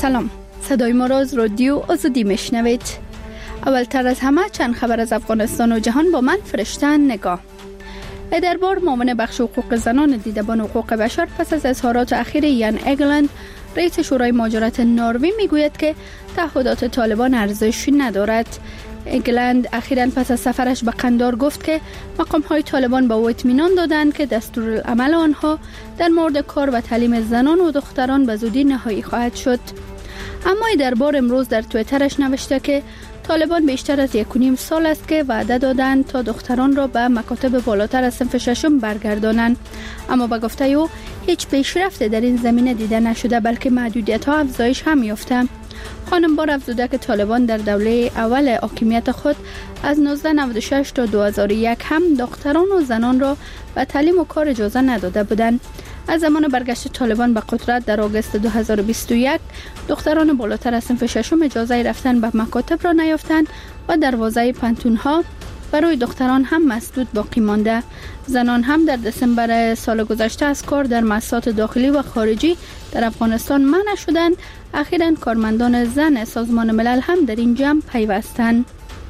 سلام، صدای ما را از رادیو آزادی میشنوید. اولتر از همه چند خبر از افغانستان و جهان با من فرشته نگاه. دربار معاون بخش حقوق زنان دیدبان حقوق بشر پس از اظهارات اخیر یان اگلند رئیس شورای مهاجرت نروژ میگوید که تعهدات طالبان ارزش ندارد. اگلند اخیراً پس از سفرش به قندار گفت که مقام‌های طالبان به او اطمینان دادند که دستورالعمل آنها در مورد کار و تعلیم زنان و دختران به زودی نهایی خواهد شد. اما دربار امروز در توییترش نوشته که طالبان بیشتر از 1.5 سال است که وعده دادند تا دختران را به مکاتب بالاتر از صنف ششم برگردانند، اما به گفته او هیچ پیشرفت در این زمینه دیده نشده، بلکه محدودیت‌ها افزایش هم یافته. خانم بار افزوده که طالبان در دوره اول حاکمیت خود از 1996 تا 2001 هم دختران و زنان را به تعلیم و کار اجازه نداده بودند. از زمان برگشت طالبان به قدرت در آگوست 2021 دختران بالاتر از صنف ششم اجازه رفتن به مکاتب را نیافتند و دروازه پانتون‌ها برای دختران هم مسدود باقی مانده. زنان هم در دسامبر سال گذشته از کار در مؤسسات داخلی و خارجی در افغانستان منع شدند. اخیراً کارمندان زن سازمان ملل هم در این جمع پیوستند.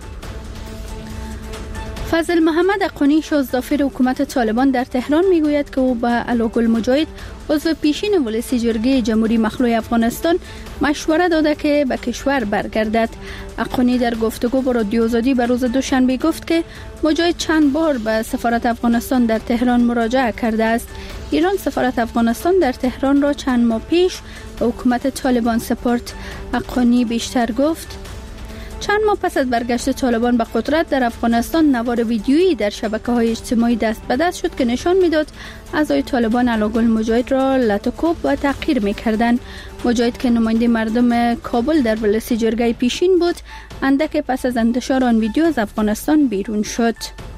فضل محمد اقانی شازدافر حکومت طالبان در تهران میگوید که او به علاءالگل مجاهد عضو پیشین ولسی جرگه جمهوری مخلوع افغانستان مشوره داده که به کشور برگردد. اقانی در گفتگو با رادیو آزادی به روز دوشنبه گفت که مجاهد چند بار به سفارت افغانستان در تهران مراجعه کرده است. ایران سفارت افغانستان در تهران را چند ماه پیش به حکومت طالبان سپرد. اقانی بیشتر گفت چند ماه پس از برگشت طالبان به قدرت در افغانستان نوار ویدیویی در شبکه‌های اجتماعی دست به دست شد که نشان میداد اعضای طالبان علاءالگل مجاهد را لطکوب و تحقیر می‌کردند. مجاهد که نماینده مردم کابل در ولسی جرگه پیشین بود، اندک پس از انتشار آن ویدیو از افغانستان بیرون شد.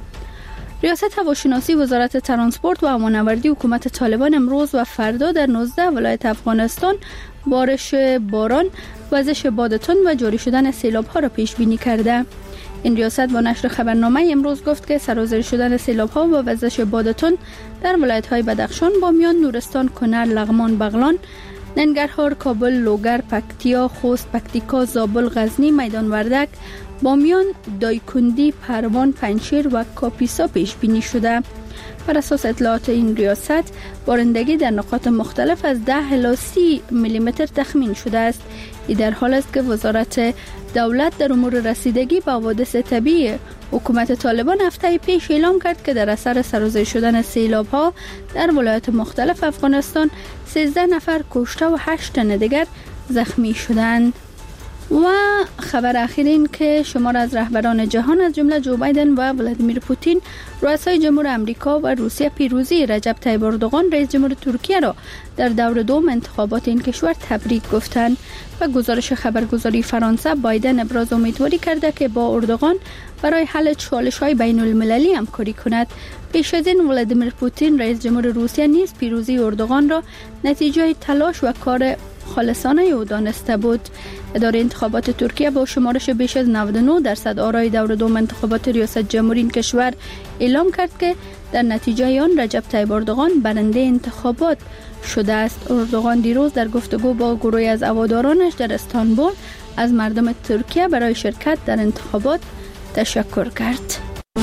ریاست هواشناسی وزارت ترانسپورت و امان‌آوردی حکومت طالبان امروز و فردا در 19 ولایت افغانستان بارش باران، وزش باد تند و جاری شدن سیلاب‌ها را پیش بینی کرده. این ریاست با نشر خبرنامه امروز گفت که سرازیر شدن سیلاب‌ها و وزش باد تند در ولایت‌های بدخشان، بامیان، نورستان، کنر، لغمان، بغلان، ننگرهار، کابل، لوگر، پکتیا، خوست، پکتیکا، زابل، غزنی، میدان وردک، بامیان، دایکندی، پروان، پنجشیر و کاپیسا پیش بینی شده. بر اساس اطلاعات این ریاست بارندگی در نقاط مختلف از 10 الی 30 میلیمتر تخمین شده است. این در حال است که وزارت دولت در امور رسیدگی به حوادث طبیعی حکومت طالبان هفته پیش اعلام کرد که در اثر سرازیر شدن سیلاب‌ها در ولایات مختلف افغانستان 13 نفر کشته و 8 تن دیگر زخمی شدند. و خبر اخیر این که شمار از رهبران جهان از جمله جو بایدن و ولادیمیر پوتین رؤسای جمهور آمریکا و روسیه پیروزی رجب طیب اردوغان رئیس جمهور ترکیه را در دور دوم انتخابات این کشور تبریک گفتند. و گزارش خبرگزاری فرانسه بایدن ابراز امیدواری کرده که با اردوغان برای حل چالش‌های بین المللی همکاری کند. پیش از این ولادیمیر پوتین رئیس جمهور روسیه نیز پیروزی اردوغان را نتیجه تلاش و کار خالصانه او دانسته بود. اداره انتخابات ترکیه با شمارش بیش از 99% آرای دور دوم انتخابات ریاست جمهوری این کشور اعلام کرد که در نتیجه آن رجب طیب اردوغان برنده انتخابات شده است. اردوغان دیروز در گفتگو با گروهی از هوادارانش در استانبول از مردم ترکیه برای شرکت در انتخابات تشکر کرد.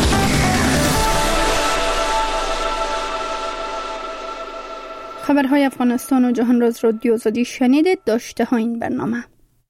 خبرهای افغانستان و جهان را از رادیو آزادی شنیدید. داشته ها این برنامه.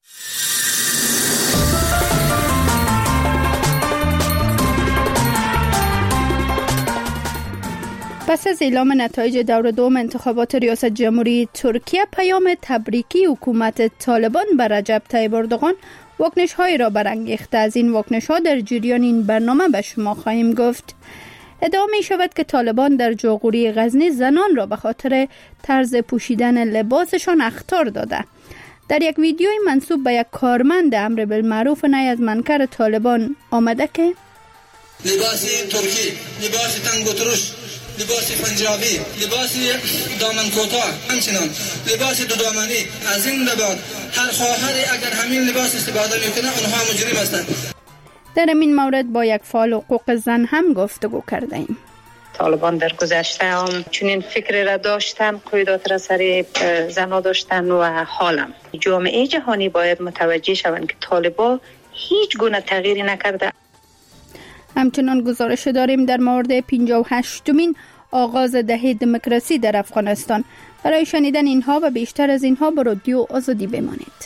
پس از اعلام نتایج دور دوم انتخابات ریاست جمهوری ترکیه، پیام تبریکی حکومت طالبان بر رجب طیب اردوغان واکنش‌هایی را برانگیخته. از این واکنش‌ها در جریان این برنامه به شما خواهیم گفت. ادعا می شود که طالبان در جاغوری غزنی زنان را به خاطر طرز پوشیدن لباسشان اخطار داده. در یک ویدیوی منسوب به یک کارمند امر بالمعروف نهی از منکر طالبان آمده که لباس ترکی، لباس تنگ و ترش، لباس پنجابی، لباس دامن کوتاه، همچنان لباس دو دامنی. از این بعد هر خواهری اگر همین لباس استفاده میکنه آنها مجرم هستند. در این مورد با یک فعال حقوق زن هم گفتگو کرده ایم. طالبان در گذشته هم چنین فکر را داشتن، قیودات را سر زنها داشتن و حالم جامعه جهانی باید متوجه شوند که طالبان هیچ گونه تغییری نکرده. همچنان گزارش داریم در مورد 58مین آغاز دهه دموکراسی در افغانستان. برای شنیدن اینها و بیشتر از اینها با رادیو آزادی بمانید.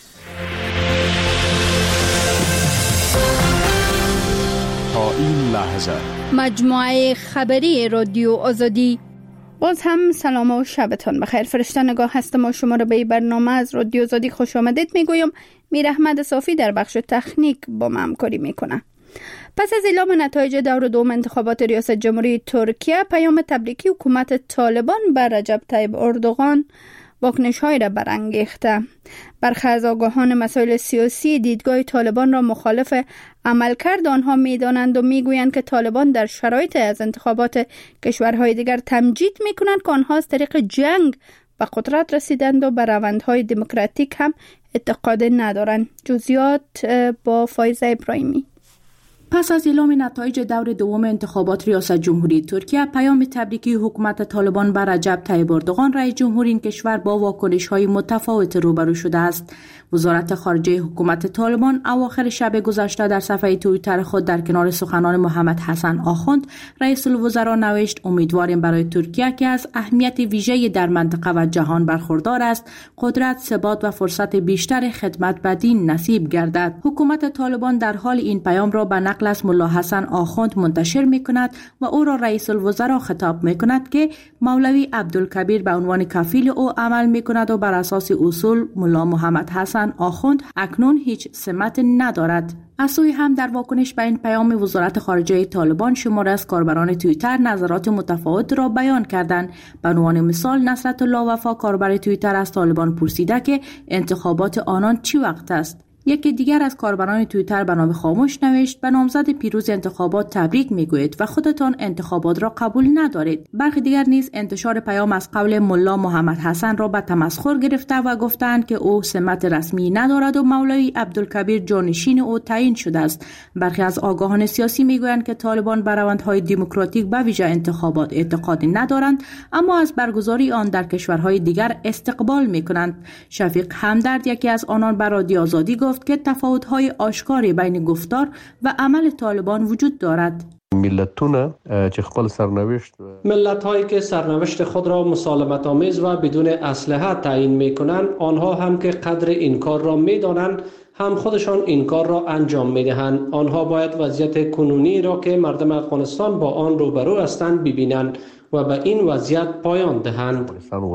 تا این لحظه مجموعه خبری رادیو آزادی. باز هم سلام و شبتان بخیر. فرشته نگاه هستم و شما را به برنامه از رادیو آزادی خوش آمدید میگویم. میر احمد صافی در بخش تکنیک با ما همکاری میکنه. پس از اعلام نتایج دور دوم انتخابات ریاست جمهوری ترکیه، پیام تبریکی حکومت طالبان بر رجب طیب اردوغان واکنش‌هایی را برانگیخته. برخی از آگاهان مسائل سیاسی دیدگاه طالبان را مخالف عملکرد آنها می‌دانند و می‌گویند که طالبان در شرایط از انتخابات کشورهای دیگر تمجید می‌کنند که آنها از طریق جنگ به قدرت رسیدند و به روندهای دموکراتیک هم اعتقاد ندارند. جزئیات با فایزه ابراهیمی. پس از اعلام نتایج دور دوم انتخابات ریاست جمهوری ترکیه، پیام تبریکی حکومت طالبان بر رجب طیب اردوغان رئیس جمهور این کشور با واکنش‌های متفاوت روبرو شده است. وزارت خارجه حکومت طالبان اواخر شب گذشته در صفحه توییتر خود در کنار سخنان محمد حسن آخوند، رئیس الوزراء نوشت: امیدواریم برای ترکیه که از اهمیت ویژه‌ای در منطقه و جهان برخوردار است، قدرت، ثبات و فرصت بیشتر خدمت به دین نصیب گردد. حکومت طالبان در حال این پیام را به نقل از ملا حسن آخوند منتشر می‌کند و او را رئیس الوزراء خطاب می‌کند که مولوی عبدالکبیر به عنوان کفیل او عمل می‌کند و بر اساس اصول ملا محمد حسن آخوند اکنون هیچ سمت ندارد. از سوی هم در واکنش به این پیام وزارت خارجه طالبان شماری از کاربران توییتر نظرات متفاوت را بیان کردند. به عنوان مثال نصرت الله وفا کاربر توییتر از طالبان پرسیده که انتخابات آنان چی وقت است. یکی دیگر از کاربران توییتر به نام خاموش نوشت: به نامزد پیروز انتخابات تبریک میگویید و خودتان انتخابات را قبول ندارید. برخی دیگر نیز انتشار پیام از قول ملا محمد حسن را به تمسخر گرفته و گفتند که او سمت رسمی ندارد و مولوی عبدالکبیر جانشین او تعیین شده است. برخی از آگاهان سیاسی میگویند که طالبان به روندهای دموکراتیک به ویژه انتخابات اعتقاد ندارند، اما از برگزاری آن در کشورهای دیگر استقبال میکنند. شفیق همدرد یکی از آنان به رادیو آزادی گفت که تفاوت‌های آشکاری بین گفتار و عمل طالبان وجود دارد. ملت‌هایی که سرنوشت خود را مسالمت‌آمیز و بدون اسلحه تعیین می‌کنند، آنها هم که قدر این کار را می‌دانند هم خودشان این کار را انجام می‌دهند. آنها باید وضعیت کنونی را که مردم افغانستان با آن روبرو هستند ببینند و به این وضعیت پایان دهند.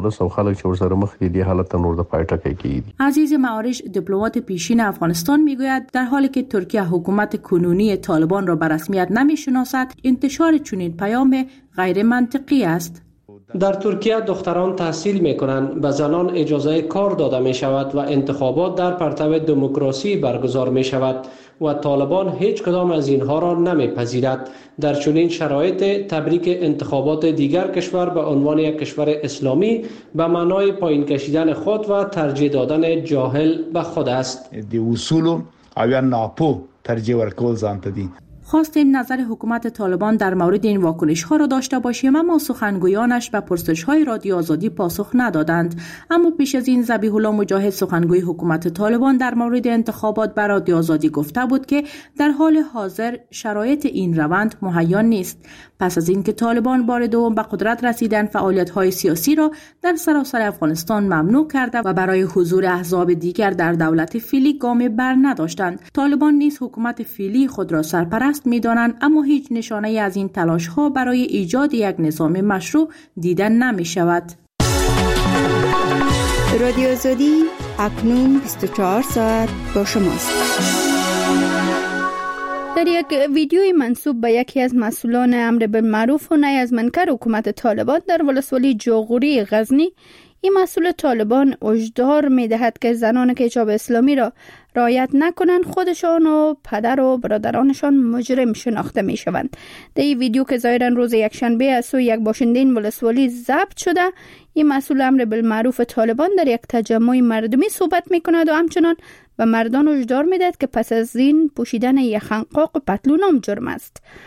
عزیز معارش دیپلمات پیشین افغانستان میگوید در حالی که ترکیه حکومت کنونی طالبان را به رسمیت نمیشناسد، انتشار چنین پیام غیر منطقی است. در ترکیه دختران تحصیل می کنند، به زنان اجازه کار داده می شود و انتخابات در پرتو دموکراسی برگزار می شود و طالبان هیچ کدام از اینها را نمی پذیرد. در چنین شرایط تبریک انتخابات دیگر کشور به عنوان یک کشور اسلامی به معنای پایین کشیدن خود و ترجیح دادن جاهل به خود است. دی اصول او ناپو ترجیح ورکول ځانته دي. خواستیم نظر حکومت طالبان در مورد این واکنش ها را داشته باشیم، اما سخنگویانش به پرسش های رادیو آزادی پاسخ ندادند. اما پیش از این ذبیح الله مجاهد سخنگوی حکومت طالبان در مورد انتخابات بر رادیو آزادی گفته بود که در حال حاضر شرایط این روند مهیا نیست. پس از اینکه طالبان بار دوم به قدرت رسیدن، فعالیت های سیاسی را در سراسر افغانستان ممنوع کرده و برای حضور احزاب دیگر در دولت فعلی گام بر نداشتند. طالبان نیز حکومت فعلی خود را سرپرست می‌دانند، اما هیچ نشانه از این تلاش‌ها برای ایجاد یک نظام مشروع دیده نمی‌شود. رادیو آزادی اکنون 24 ساعت با شماست. در یک ویدیوی منسوب به یکی از مسئولان امر بالمعروف و نهی از منکر حکومت طالبان در ولسوالی جاغوری غزنی، این مسئول طالبان هشدار می‌دهد که زنان که حجاب اسلامی را رعایت نکنند خودشان و پدر و برادرانشان مجرم شناخته می‌شوند. در این ویدیو که ظاهراً روز یکشنبه از سوی یک باشنده این ولسوالی ضبط شده، این مسئول امر بالمعروف طالبان در یک تجمع مردمی صحبت می‌کند و همچنان و مردان هشدار می‌دهد که پس از این پوشیدن یک خنقاق و پتلون هم جرم است.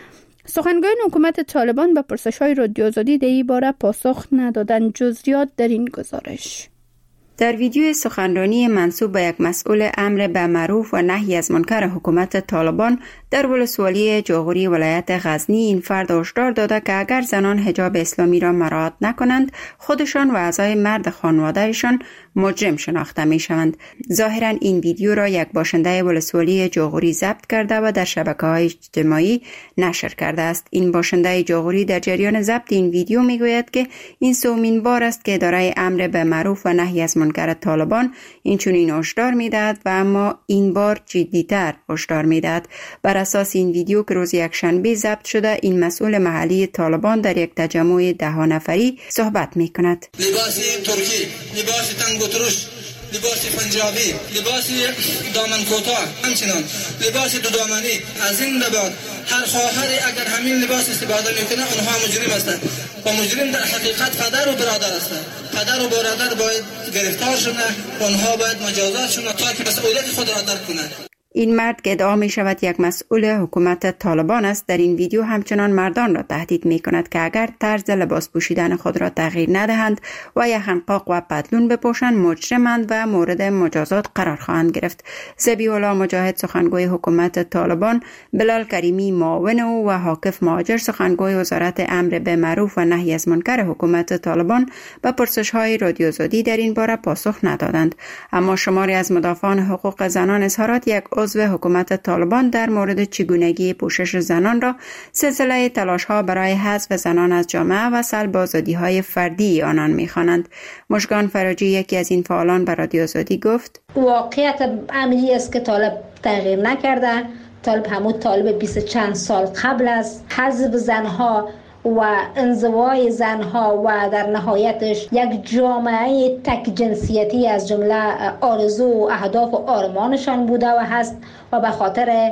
سخنگویان حکومت طالبان به پرسش‌های رادیو آزادی در این باره پاسخ ندادند. جزئیات در این گزارش. در ویدیو سخنرانی منسوب به یک مسئول امر به معروف و نهی از منکر حکومت طالبان در ولسوالی جاغوری ولایت غزنی این فرد هشدار داده که اگر زنان حجاب اسلامی را مراعات نکنند خودشان و اعضای مرد خانوادهشان مجرم شناخته می شوند. ظاهرا این ویدیو را یک باشنده ولسوالی جاغوری ضبط کرده و در شبکه‌های اجتماعی نشر کرده است. این باشنده جاغوری در جریان ضبط این ویدیو می گوید که این سومین بار است که اداره امر به معروف و نهی از منکر طالبان اینچنین هشدار می‌دهد و اما این بار جدی‌تر هشدار می‌دهد. بر اساس این ویدیو که روز یکشنبه ضبط شده، این مسئول محلی طالبان در یک تجمع 10 نفری صحبت می‌کند. لباس ترکی، لباس تنگ و ترش، لباس پنجابی، لباس دامن کوتاه، همچنان لباس دو دامنی. از این به بعد هر خواهری اگر همین لباس استفاده میکنه اونها مجرم هستند و مجرم در حقیقت پدر و برادر هستند. پدر و برادر باید گرفتار شدن، اونها باید مجازات شدن تا که مسئولیت خود را درک کنند. این مرد که ادعا می شود یک مسئول حکومت طالبان است در این ویدیو همچنان مردان را تهدید می کند که اگر طرز لباس پوشیدن خود را تغییر ندهند و یا حنقاق و پتلون بپوشند مجرمند و مورد مجازات قرار خواهند گرفت. ذبیح الله مجاهد سخنگوی حکومت طالبان، بلال کریمی معاون او و حاکف مهاجر سخنگوی وزارت امر به معروف و نهی از منکر حکومت طالبان به پرسش‌های رادیو آزادی در این باره پاسخ ندادند. اما شماری از مدافعان حقوق زنان اظهارات یک عضو حکومت طالبان در مورد چگونگی پوشش زنان را سلسله تلاش‌ها برای حذف زنان از جامعه و سلب آزادی‌های فردی آنان می‌خوانند. مژگان فراجی یکی از این فعالان به رادیو آزادی گفت: واقعیت عملی است که طالب تغییر نکرده. طالب همون طالب 20 چند سال قبل از حذف زنها و انزوای زنها و در نهایتش یک جامعه تک جنسیتی از جمله آرزو و اهداف و آرمانشان بوده و هست و به خاطر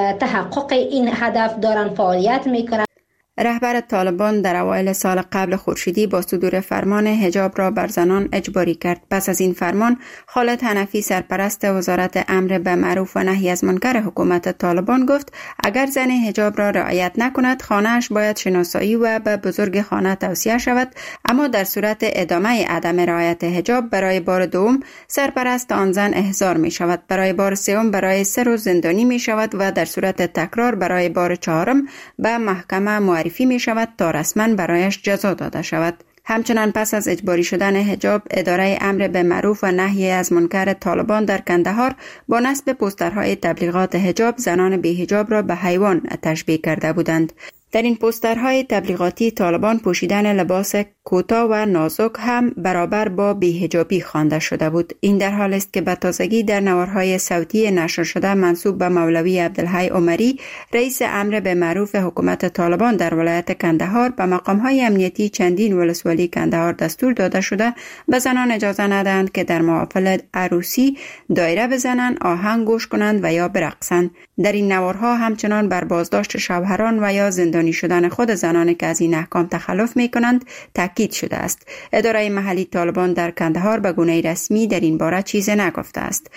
تحقق این هدف دارن فعالیت میکنن. رهبر طالبان در اوایل سال قبل خورشیدی با صدور فرمان حجاب را بر زنان اجباری کرد. پس از این فرمان، خالد حنفی سرپرست وزارت امر به معروف و نهی از منکر حکومت طالبان گفت اگر زن حجاب را رعایت نکند خانه‌اش باید شناسایی و به بزرگ خانه توصیه شود، اما در صورت ادامه عدم رعایت حجاب برای بار دوم سرپرست آن زن احضار می شود، برای بار سوم برای 3 روز زندانی می شود و در صورت تکرار برای بار 4 به محکمه معرفی می شود تا رسما برایش جزا داده شود. همچنان پس از اجباری شدن حجاب، اداره امر به معروف و نهی از منکر طالبان در کندهار با نصب پوسترهای تبلیغات حجاب زنان بی حجاب را به حیوان تشبیه کرده بودند. در این پوسترهای تبلیغاتی طالبان پوشیدن لباس کوتاه و نازک هم برابر با بی‌حجابی خوانده شده بود. این در حال است که به تازگی در نوارهای صوتی نشر شده منسوب به مولوی عبدالحی عمری، رئیس امر به معروف حکومت طالبان در ولایت کندهار، به مقامهای امنیتی چندین ولسوالی کندهار دستور داده شده به زنان اجازه ندهند که در محافل عروسی دایره بزنند، آهنگ گوش کنند و یا برقصند. در این نوارها همچنان بر بازداشت شوهران و یا زندانی شدن خود زنانی که از این احکام تخلف می کنند تاکید شده است. اداره محلی طالبان در کندهار به گونه رسمی در این باره چیزی نگفته است.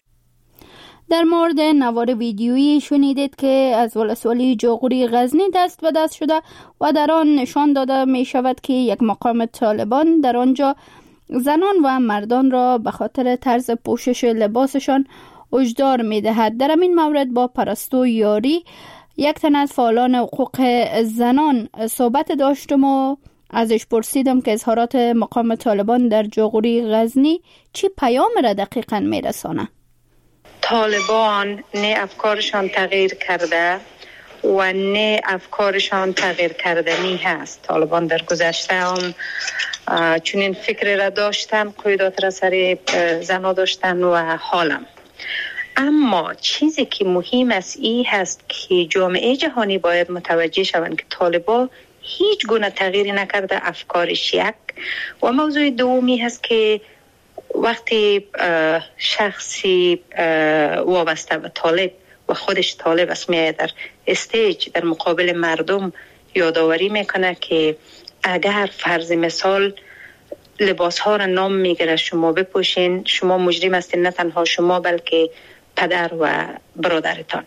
در مورد نوار ویدیویی شنیدید که از ولسوالی جاغوری غزنی دست به دست شده و در آن نشان داده می شود که یک مقام طالبان در آنجا زنان و مردان را به خاطر طرز پوشش لباسشان هشدار می دهد. در این مورد با پرستو یاری، یک تن از فعالان حقوق زنان، صحبت داشتم و ازش پرسیدم که اظهارات مقام طالبان در جاغوری غزنی چی پیام را دقیقاً می رسانه؟ طالبان نه افکارشان تغییر کرده و نه افکارشان تغییر کردنی هست. طالبان در گذشته هم چنین فکر را داشتن، قیودات را سر زنا داشتن و حالم. اما چیزی که مهم است این هست که جامعه جهانی باید متوجه شوند که طالبان هیچ گونه تغییری نکرده افکارش یک. و موضوع دومی هست که وقتی شخصی وابسته به طالب و خودش طالب است میاد در استیج در مقابل مردم یادآوری میکنه که اگر فرض مثال لباس ها را نام میگیره شما بپوشین، شما مجرم هستین، نه تنها شما بلکه پدر و برادرتان.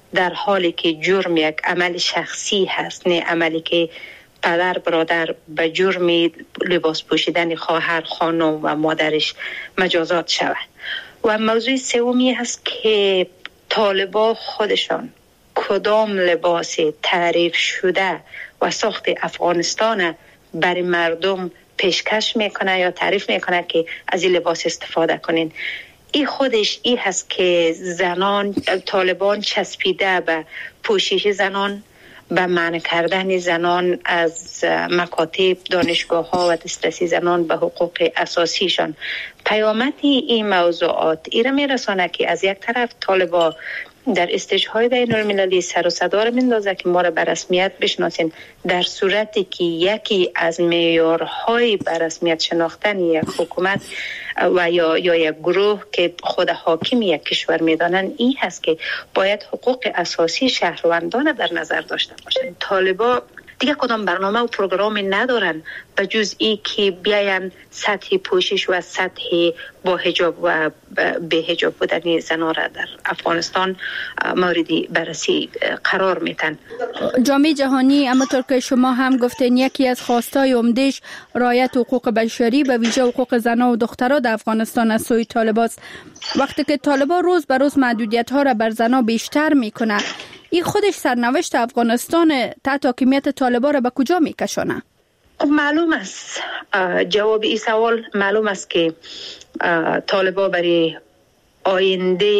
در حالی که جرم یک عمل شخصی هست، نه عملی که پدر برادر به جرم لباس پوشیدن خواهر، خانم و مادرش مجازات شود. و موضوع سومی هست که طالبان خودشان کدام لباس تعریف شده و ساخت افغانستان برای مردم پیشکش میکنه یا تعریف میکنه که از این لباس استفاده کنین. این خودش این هست که زنان، طالبان چسبیده به پوشش زنان، به منع کردن زنان از مکاتب، دانشگاه ها و دسترسی زنان به حقوق اساسیشان. پیامد این موضوعات ایره میرسانه که از یک طرف طالبان در استیج‌های بین المللی سر و صدا را میندازه که ما را به رسمیت بشناسین، در صورتی که یکی از معیارهای به رسمیت شناختن یک حکومت و یا یک گروه که خود حاکم یک کشور میدانن این هست که باید حقوق اساسی شهروندان در نظر داشته باشند. طالبان دیگه کدام برنامه و پروگرامی ندارن به جز ای که بیاین سطح پوشش و سطح با حجاب و به حجاب بودن زنان را در افغانستان موردی بررسی قرار میتن. جامعه جهانی همونطور که شما هم گفتین یکی از خواستای عمده‌اش رعایت حقوق بشری به ویژه حقوق زنان و دختران در افغانستان از سوی طالبان است. وقتی که طالبان روز به روز محدودیت ها را بر زنان بیشتر میکنه، این خودش سرنوشت افغانستان تحت حاکمیت طالبان را به کجا میکشانه؟ معلوم است، جواب این سوال معلوم است که طالبان برای آینده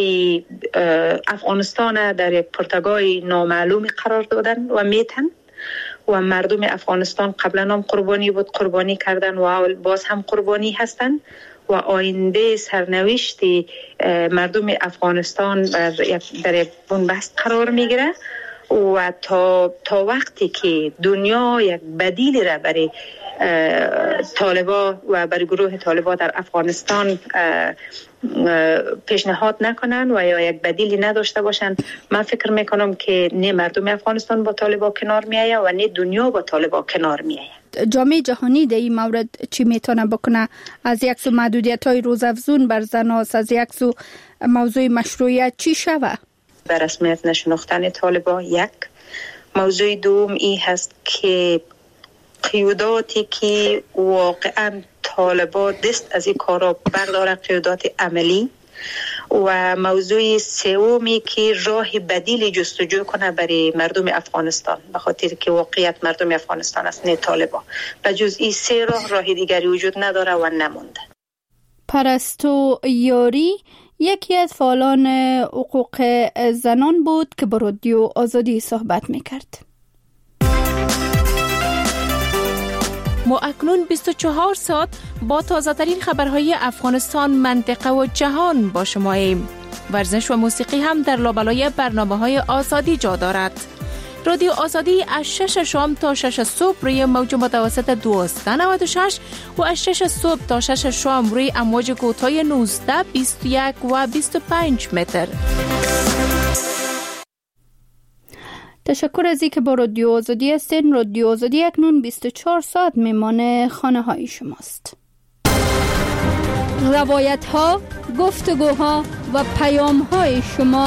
افغانستان در یک پرتگاه نامعلومی قرار دادن و میتن و مردم افغانستان قبلا هم قربانی بود، قربانی کردن و باز هم قربانی هستن و آینده سرنوشت مردم افغانستان در یک بنبست قرار میگیره و تا وقتی که دنیا یک بدیلی را برای طالبان و برای گروه طالبان در افغانستان پیشنهاد نکنن و یا یک بدیلی نداشته باشن، من فکر میکنم که نه مردم افغانستان با طالبان کنار میایه و نه دنیا با طالبان کنار میایه. جامعه جهانی در این مورد چی میتونه بکنه؟ از یک سو محدودیت‌های روزافزون بر زنان، از یک سو موضوع مشروعیت چی شوه؟ به رسمیت نشناختن طالبان یک. موضوع دوم این هست که قیوداتی که واقعا طالبان دست از این کارا برداره، قیودات عملی. و موضوع سومی که راه بدیل جستجو کنه برای مردم افغانستان، به خاطر که واقعیت مردم افغانستان است نه طالبان. به جز این سه راه دیگری وجود نداره و نمونده. پرستو یاری یکی از فعالان حقوق زنان بود که با رادیو آزادی صحبت میکرد. ما اکنون 24 ساعت با تازه ترین خبرهای افغانستان، منطقه و جهان با شماییم. ورزش و موسیقی هم در لابلای برنامه‌های آزادی جا دارد. رادیو آزادی از 6 شام تا 6 صبح روی موج متوسط 1296 و از 6 صبح تا 6 شام روی امواج کوتاه 19، 21 و 25 متر. تشکر از اینکه با رادیو آزادی هستین. رادیو آزادی اکنون 24 ساعت میمان خانه های شماست. روایت ها، گفتگوها و پیام های شما.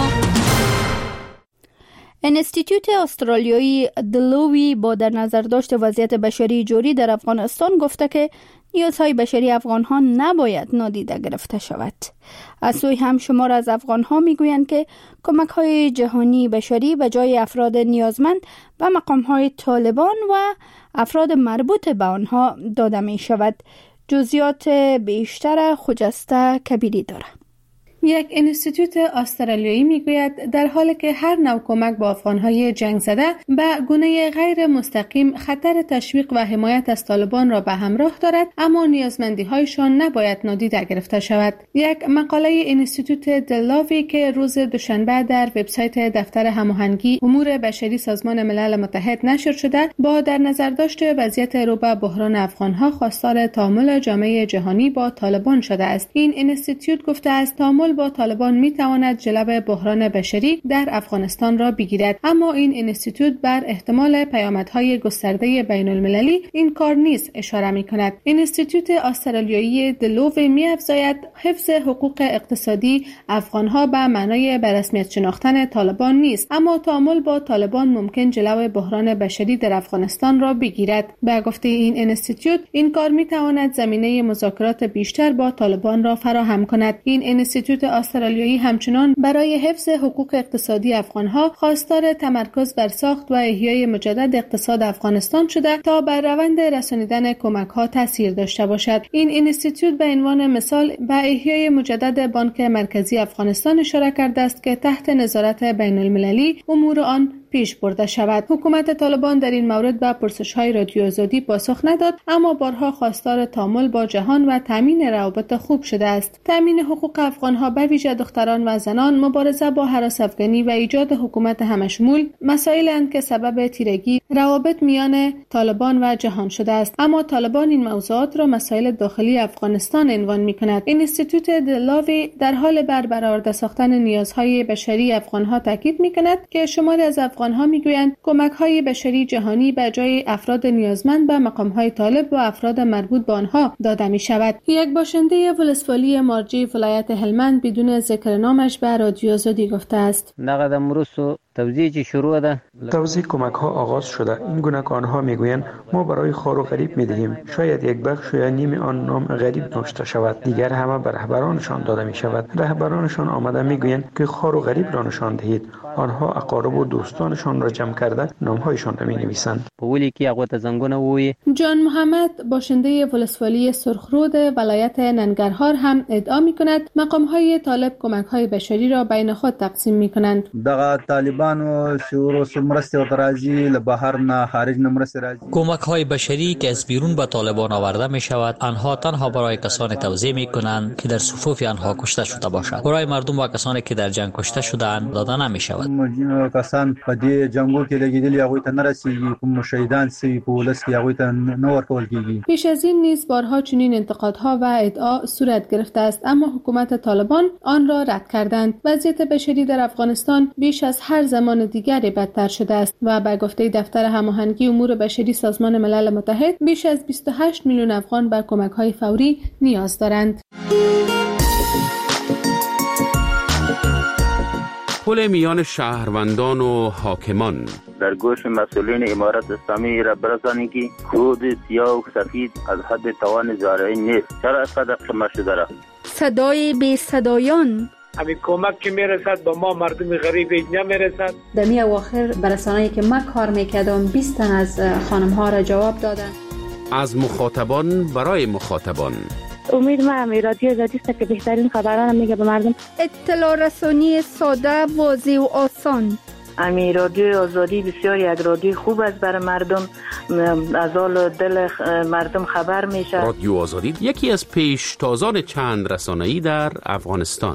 انستیتوت استرالیایی دلوی با در نظر داشت وضعیت بشری جاری در افغانستان گفته که نیازهای بشری افغان‌ها نباید نادیده گرفته شود. از سوی هم شمار از افغان‌ها میگویند که کمک‌های جهانی بشری به جای افراد نیازمند و مقام‌های طالبان و افراد مربوط به آنها داده می‌شود. جزئیات بیشتر خجسته کبیری دارد. یک انستیتوت استرالیایی میگوید در حالی که هر نوع کمک با افغانهای جنگ زده به گونه غیر مستقیم خطر تشویق و حمایت از طالبان را به همراه دارد، اما نیازمندی هایشان نباید نادیده گرفته شود. یک مقاله انستیتوت دلاوی که روز دوشنبه در وبسایت دفتر هماهنگی امور بشری سازمان ملل متحد نشر شده با در نظر داشت وضعیت رو به بحران افغانها خواستار تعامل جامعه جهانی با طالبان شده است. این انستیتوت گفته است تعامل تعامل با طالبان میتواند جلو بحران بشری در افغانستان را بگیرد، اما این اینستیتوت بر احتمال پیامدهای گسترده بین المللی این کار نیز اشاره میکند. اینستیتوت استرالیایی دلوو می‌افزاید حفظ حقوق اقتصادی افغانها به معنای به رسمیت شناختن طالبان نیست، اما تعامل با طالبان ممکن جلو بحران بشری در افغانستان را بگیرد. به گفته این اینستیتوت این کار میتواند زمینه مذاکرات بیشتر با طالبان را فراهم کند. این اینستیتوت استرالیایی همچنان برای حفظ حقوق اقتصادی افغانها خواستار تمرکز بر ساخت و احیای مجدد اقتصاد افغانستان شده تا بر روند رسانیدن کمک‌ها تاثیر داشته باشد. این اینستیتوت به عنوان مثال به احیای مجدد بانک مرکزی افغانستان اشاره کرده است که تحت نظارت بین المللی امور آن پیش برده شود. حکومت طالبان در این مورد به پرسش‌های رادیو آزادی پاسخ نداد، اما بارها خواستار تعامل با جهان و تامین روابط خوب شده است. تامین حقوق افغان‌ها به ویژه دختران و زنان، مبارزه با هراس افغانی و ایجاد حکومت همشمول مسائلی اند که سبب تیرگی روابط میان طالبان و جهان شده است. اما طالبان این موضوعات را مسائل داخلی افغانستان عنوان می‌کند. اینستیتوت دلاوی در حال برآورده ساختن نیازهای بشری افغان‌ها تاکید می‌کند که شماری از افغان‌ها می‌گویند کمک‌های بشری جهانی به جای افراد نیازمند به مقام‌های طالب و افراد مربوط به آنها داده می‌شود. یک باشنده ولسوالی مارجی ولایت هلمند بدون ذکر نامش به رادیو آزادی گفته است: توزیع شروع ده. توزیع کمک ها آغاز شده. این گونه که آنها میگویند ما برای خار و غریب میدهیم، شاید یک بخش یا نیم آن نام غریب نوشته شود، دیگر همه به رهبرانشان داده می شود. رهبرانشان آمده میگویند که خار و غریب را نشان دهید. آنها اقارب و دوستانشان را جمع کرده نامهایشان را می نویسند. جان محمد باشنده ولسوالی سرخرود ولایت ننگرهار هم ادعا می کند مقام های طالب کمک های بشری را بین خود تقسیم می کنند. طالبانو شروع مرسته و ترازی لبهر نه خارج نمرسته راځي. کمک های بشری که از بیرون به طالبان آورده می شود آنها تنها برای کسانی توزیع می کنند که در صفوف آنها کشته شده باشند. برای مردم و کسانی که در جنگ کشته شده‌اند داده نمی شود. کسان په دې جنگو کې لګیدلي هغه ته نه رسیږي، کوم شهیدان سوي په ولس کې هغه ته نه ورکول کیږي. پیش از این نیز بارها چنین انتقادها و ادعا صورت گرفته است، اما حکومت طالبان آن را رد کردند. وضعیت بشری در افغانستان بیش از هر زمان دیگری بدتر شده است و به گفته دفتر هماهنگی امور بشری سازمان ملل متحد بیش از 28 میلیون افغان به کمک‌های فوری نیاز دارند. پل میان شهروندان و حاکمان در گوش مسئولین امارت اسلامی را برسانید که خود سیاه و سفید از حد توان زارعی نیست. چرا اینقدر خمه شده را؟ صدای بی صدایان همین کمک که میرسد با ما مردم غریب نمیرسد. در می اواخر برسانه‌ای که من کار میکردم 20 تن از خانم ها را جواب دادن. از مخاطبان برای مخاطبان. امید من رادیو آزادی است که بهترین خبران میگه به مردم. اطلاع رسانی ساده، واضح و آسان. امی رادیو آزادی بسیار یک رادیو خوب است برای مردم، از حال دل مردم خبر میشه. رادیو آزادی یکی از پیشتازان چند رسانه‌ای در افغانستان.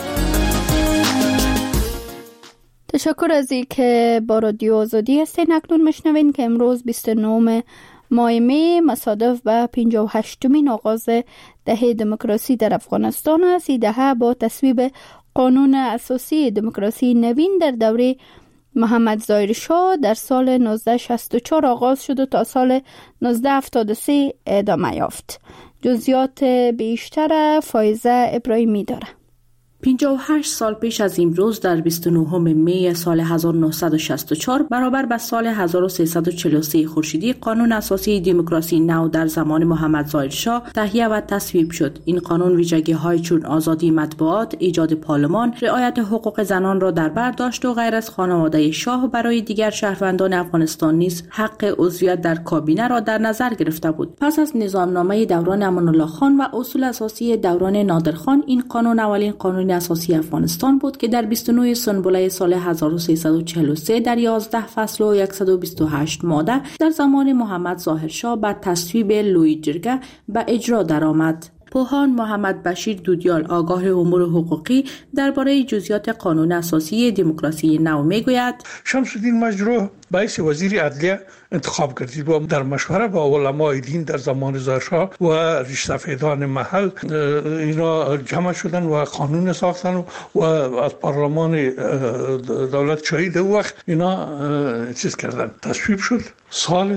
تشکر از اینکه با رادیو آزادی هستین. اکنون میشنوین که امروز 29 ماه می مصادف به 58مین آغاز دهه دموکراسی در افغانستان است. این دهه با تصویب قانون اساسی دموکراسی نوین در دوره محمد ظاهر شاه در سال 1964 آغاز شد و تا سال 1973 ادامه یافت. جزئیات بیشتر فایزه ابراهیمی داره. 58 سال پیش از امروز در 29 می سال 1964 برابر به سال 1343 خورشیدی قانون اساسی دموکراسی نو در زمان محمد ظاهر شاه تهیه و تصویب شد. این قانون ویژگی‌های چون آزادی مطبوعات، ایجاد پارلمان، رعایت حقوق زنان را در بر داشت و غیر از خانواده شاه برای دیگر شهروندان افغانستان نیز حق عضویت در کابینه را در نظر گرفته بود. پس از نظامنامه دوران امان الله خان و اصول اساسی دوران نادر خان، این قانون اولین قانون اساسی افغانستان بود که در 29 سنبله سال 1343 در 11 فصل و 128 ماده در زمان محمد ظاهر شاه بر تصویب لوی جرگه به اجرا درآمد. پوهان محمد بشیر دودیال آگاه امور حقوقی درباره جزئیات قانون اساسی دموکراسی نو میگوید: شمس الدین مجروح باعث وزیر عدلیه انتخاب گردید و در مشوره با علمای دین در زمان ظاهرشاه و ریشسفیدان محل اینا جمع شدن و قانون ساختن و از پارلمان دولت شاهی در وقت اینا چیز کردن، تصویب شد. سال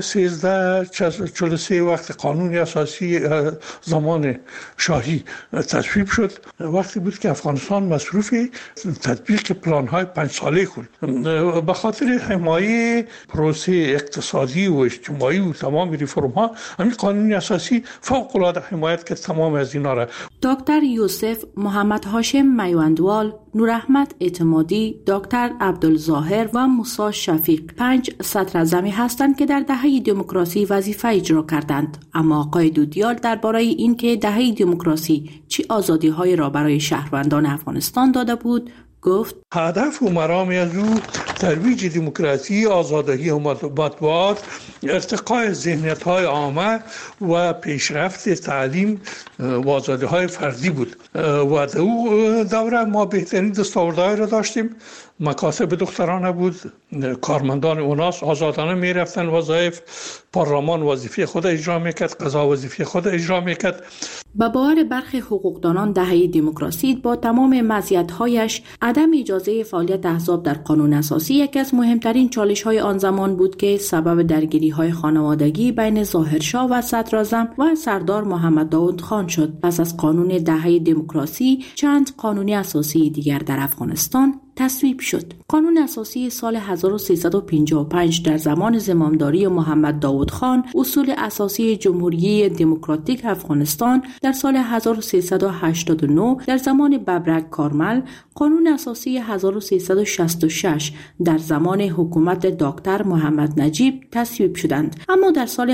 1343 وقت قانون اساسی زمان شاهی تصویب شد، وقتی بود که افغانستان مصروف تطبیق پلان‌های 5 ساله بود. به خاطر حمایت پروسه اقتصادی و اجتماعی و تمام ریفرم‌ها همین قانون اساسی فوق‌العاده حمایت کرد تمام از اینا را. دکتر یوسف محمد هاشم میوندوال، نوراحمد اعتمادی، دکتر عبدالظاهر و موسی شفیق 5 صدراعظمی هستند که در دهه دموکراسی وظیفه اجرا کردند. اما آقای دودیال درباره اینکه دهه دموکراسی چه آزادی‌هایی را برای شهروندان افغانستان داده بود گفت: هدف و مرام از او ترویج دموکراسی، آزادی و مطبوعات، ارتقای ذهنیت‌های عامه و پیشرفت تعلیم و آزادی‌های فردی بود. و در او دوره ما بهترین دستاوردهای را داشتیم. مکاتب دخترانه بود، کارمندان اوناس آزادانه می رفتن وظایف، پارلمان وظیفه خود اجرا میکرد، قضا وظیفه خود اجرا میکرد. با باور برخی حقوقدانان دهه دموکراسی با تمام مزیت‌هایش عدم اجازه فعالیت احزاب در قانون اساسی یکی از مهمترین چالش‌های آن زمان بود که سبب درگیری‌های خانوادگی بین ظاهرشاه و صدراعظم و سردار محمد داود خان شد. پس از قانون دهه دموکراسی چند قانون اساسی دیگر در افغانستان تصویب شد. قانون اساسی سال 1355 در زمان زمامداری محمد داود خان، اصول اساسی جمهوری دموکراتیک افغانستان در سال 1389 در زمان ببرک کارمل، قانون اساسی 1366 در زمان حکومت دکتر محمد نجیب تصویب شدند. اما در سال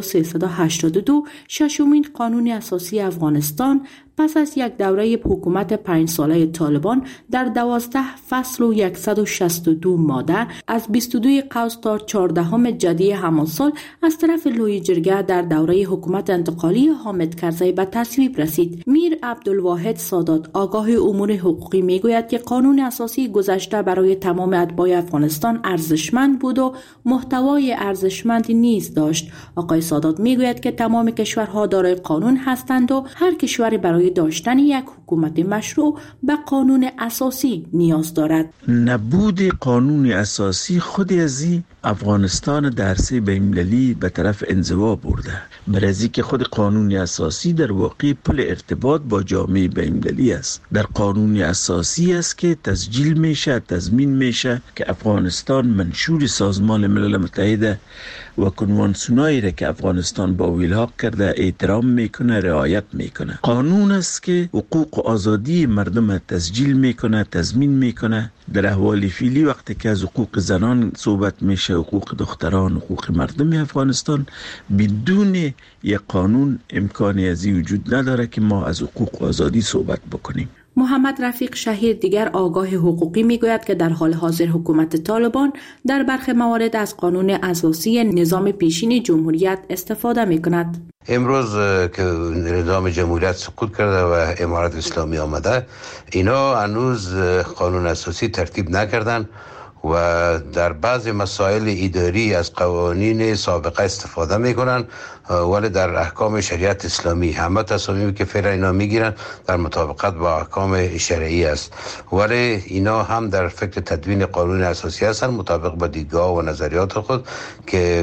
1382 ششمین قانون اساسی افغانستان پس از یک دوره حکومت 5 ساله طالبان در 12 فصل و 162 ماده از 22 قوس تا 14 جدی همان سال از طرف لوی جرگه در دوره حکومت انتقالی حامد کرزی به تصویب رسید. میر عبدالواحد سادات آگاه امور حقوقی میگوید که قانون اساسی گذشته برای تمام اتباع افغانستان ارزشمند بود و محتوای ارزشمندی نیز داشت. آقای سادات میگوید که تمام کشورها دارای قانون هستند و هر کشوری برای داشتن یک حکومت مشروع به قانون اساسی نیاز دارد. نبود قانون اساسی خود از افغانستان در سه بین‌المللی به طرف انزوا برده. برای که خود قانون اساسی در واقع پل ارتباط با جامعه بین‌المللی است. در قانون اساسی است که تسجیل میشه، تضمین میشه که افغانستان منشور سازمان ملل متحد و کنوانسیونایی را که افغانستان با ویلحاق کرده احترام میکنه، رعایت میکنه. قانون است که حقوق و آزادی مردم تسجیل میکنه، تضمین میکنه. در احوال فعلی وقتی که از حقوق زنان صحبت میشه، حقوق دختران، حقوق مردم افغانستان، بدون یک قانون امکانی ازی وجود نداره که ما از حقوق و آزادی صحبت بکنیم. محمد رفیق شهیر دیگر آگاه حقوقی میگوید که در حال حاضر حکومت طالبان در برخی موارد از قانون اساسی نظام پیشین جمهوریت استفاده میکند. امروز که نظام جمهوریت سقوط کرده و امارت اسلامی آمده، اینا هنوز قانون اساسی ترتیب نکردن و در بعض مسائل اداری از قوانین سابقه استفاده میکنن، ولی در احکام شریعت اسلامی همه تصامیمی که فعلا اینا میگیرن در مطابقت با احکام شرعی است، ولی اینا هم در فکر تدوین قانون اساسی هستن مطابق با دیدگاه و نظریات خود که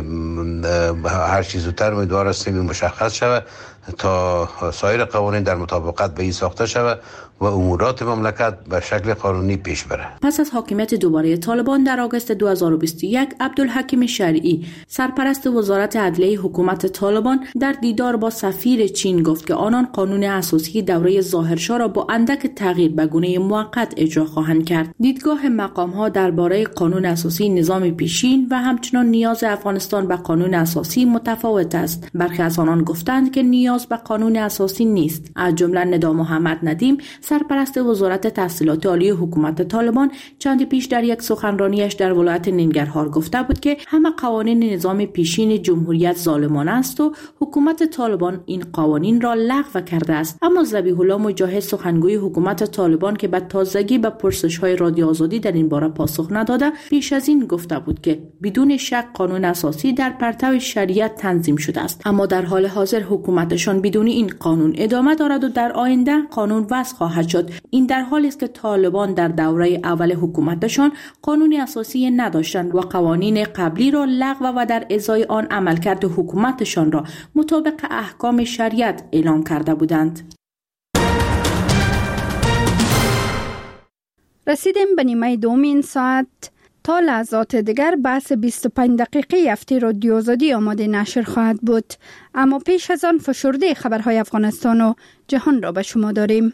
هر چیز زودتر امیدوار هستیم مشخص شود تا سایر قوانین در مطابقت به این ساخته شود و امورات مملکت به شکل قانونی پیش بره. پس از حاکمیت دوباره طالبان در آگوست 2021، عبدالحکیم شرعی سرپرست وزارت عدلیه حکومت طالبان در دیدار با سفیر چین گفت که آنان قانون اساسی دوره ظاهرشاه را با اندک تغییر به گونه موقت اجرا خواهند کرد. دیدگاه مقام‌ها درباره قانون اساسی نظام پیشین و همچنان نیاز افغانستان به قانون اساسی متفاوت است. برخی از آنان گفتند که نیاز به قانون اساسی نیست. از جمله ندا محمد ندیم سرپرست وزارت تحصیلات عالی حکومت طالبان چند پیش در یک سخنرانیش در ولایت ننگرهار گفته بود که همه قوانین نظام پیشین جمهوریت ظالمانه است و 2022 حکومت طالبان این قوانین را لغو کرده است. اما ذبیح الله مجاهد سخنگوی حکومت طالبان که به تازگی به پرسش‌های رادیو آزادی در این باره پاسخ نداده، پیش از این گفته بود که بدون شک قانون اساسی در پرتو شریعت تنظیم شده است، اما در حال حاضر حکومتشان بدون این قانون ادامه دارد و در آینده قانون وضع خواهد شد. این در حالی است که طالبان در دوره اول حکومتشان قانون اساسی نداشتند و قوانین قبلی را لغو و در ازای آن عملکرد حکومتشان را مطابق احکام شریعت اعلام کرده بودند. رسیدیم به نیمه دومین ساعت. تا لحظات دیگر بحث 25 دقیقه هفته رادیو آزادی آماده نشر خواهد بود، اما پیش از آن فشرده خبرهای افغانستان و جهان را به شما داریم.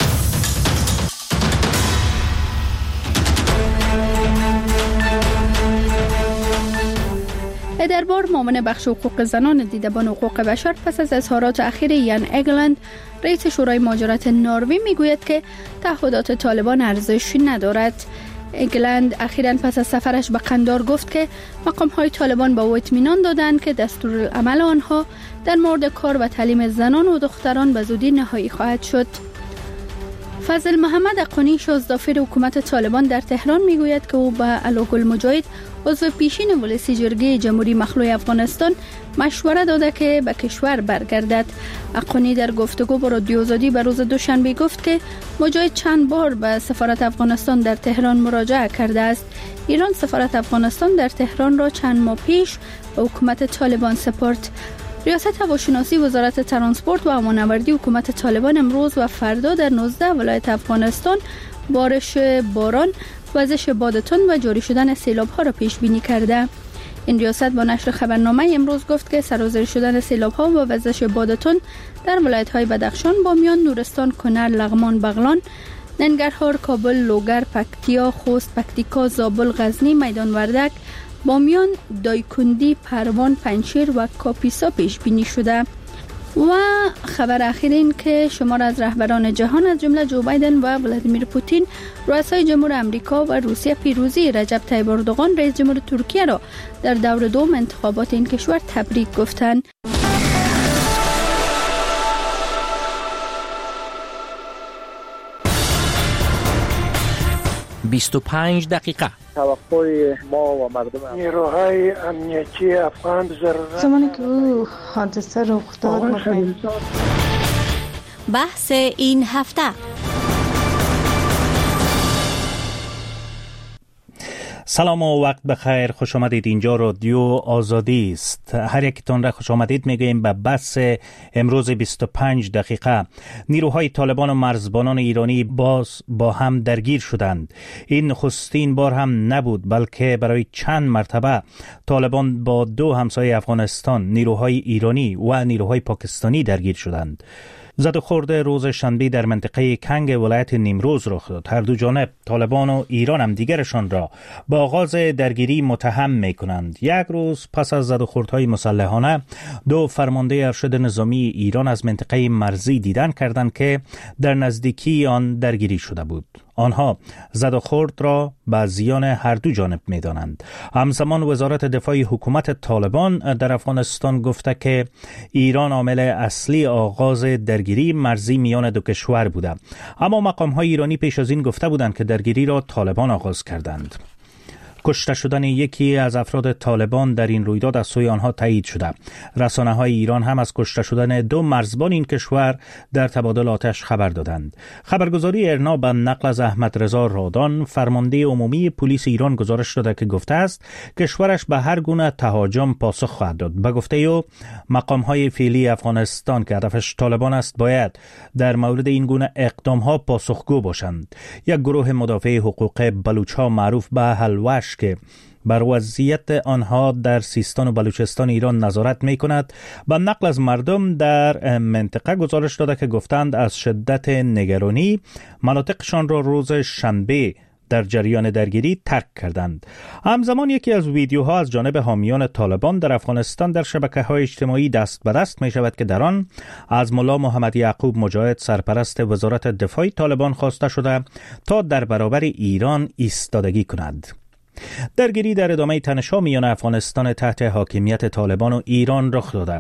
دربار معاون بخش حقوق زنان دیدبان حقوق بشر پس از اظهارات اخیر یان اگلند رئیس شورای مهاجرت نروژ میگوید که تعهدات طالبان ارزش ندارد. اگلند اخیراً پس از سفرش به قندار گفت که مقام‌های طالبان به او اطمینان دادند که دستورالعمل آنها در مورد کار و تعلیم زنان و دختران به زودی نهایی خواهد شد. فضل محمد اقانی شازدافر حکومت طالبان در تهران میگوید که او به علی گل مجاهد عضو پیشین ولسی جرگه جمهوری مخلوع افغانستان مشوره داده که به کشور برگردد. اقانی در گفتگو با رادیو آزادی به روز دوشنبه گفت که مجاهد چند بار به سفارت افغانستان در تهران مراجعه کرده است. ایران سفارت افغانستان در تهران را چند ماه پیش به حکومت طالبان سپرد. ریاست هواشناسی وزارت ترانسپورت و امان‌آوردی حکومت طالبان امروز و فردا در 19 ولایت افغانستان بارش باران، وزش باد تند و جاری شدن سیلاب‌ها را پیش بینی کرده. این ریاست با نشر خبرنامه امروز گفت که سرازیر شدن سیلاب‌ها و وزش باد تند در ولایت‌های بدخشان، بامیان، نورستان، کنر، لغمان، بغلان، ننگرهار، کابل، لوگر، پکتیا، خوست، پکتیکا، زابل، غزنی، میدان وردک، بامیان، دایکندی، پروان، پنجشیر و کاپیسا پیش بینی شده. و خبر اخیر این که شمار از رهبران جهان از جمله جو بایدن و ولادیمیر پوتین، رؤسای جمهور امریکا و روسیه پیروزی رجب طیب اردوغان رئیس جمهور ترکیه را در دور دوم انتخابات این کشور تبریک گفتند. 25 دقیقه. توقع ما و مردم نیروهای امنیتی افغان زمانی که او حادثه رخ داد بحث این هفته. سلام و وقت بخیر، خوش آمدید. اینجا رادیو آزادی است. هر یکتون را خوش آمدید میگوییم به بحث امروز 25 دقیقه. نیروهای طالبان و مرزبانان ایرانی باز با هم درگیر شدند. این نخستین بار هم نبود، بلکه برای چند مرتبه طالبان با دو همسایه افغانستان، نیروهای ایرانی و نیروهای پاکستانی درگیر شدند. زد و خورد روز شنبه در منطقه کنگ ولایت نیمروز رخ داد. هر دو جانب، طالبان و ایران، هم دیگرشان را با آغاز درگیری متهم می کنند. یک روز پس از زد و خوردهای مسلحانه، دو فرمانده ارشد نظامی ایران از منطقه مرزی دیدن کردند که در نزدیکی آن درگیری شده بود. آنها زد و خورد را به زیان هر دو جانب می دانند. همزمان وزارت دفاع حکومت طالبان در افغانستان گفته که ایران عامل اصلی آغاز درگیری مرزی میان دو کشور بوده، اما مقام‌های ایرانی پیش از این گفته بودند که درگیری را طالبان آغاز کردند. کشته شدن یکی از افراد طالبان در این رویداد از سوی آنها تایید شده. رسانه‌های ایران هم از کشته شدن دو مرزبان این کشور در تبادل آتش خبر دادند. خبرگزاری ارنا به نقل از احمد رضا رادان، فرمانده عمومی پلیس ایران، گزارش داده که گفته است کشورش به هر گونه تهاجم پاسخ خواهد داد. به گفته او، مقام‌های فعلی افغانستان که هدفش طالبان است باید در مورد این گونه اقدام‌ها پاسخگو باشند. یک گروه مدافع حقوق بلوچ‌ها معروف به حلوش که بر وضعیت آنها در سیستان و بلوچستان ایران نظارت می کند، با نقل از مردم در منطقه گزارش داده که گفتند از شدت نگرانی مناطقشان را روز شنبه در جریان درگیری ترک کردند. همزمان یکی از ویدیوها از جانب حامیان طالبان در افغانستان در شبکه‌های اجتماعی دست به دست می شود که در آن از ملا محمد یعقوب مجاهد، سرپرست وزارت دفاع طالبان، خواسته شده تا در برابر ایران ایستادگی کند. درگیری در ادامه تنش‌ها میان افغانستان تحت حاکمیت طالبان و ایران رخ داده.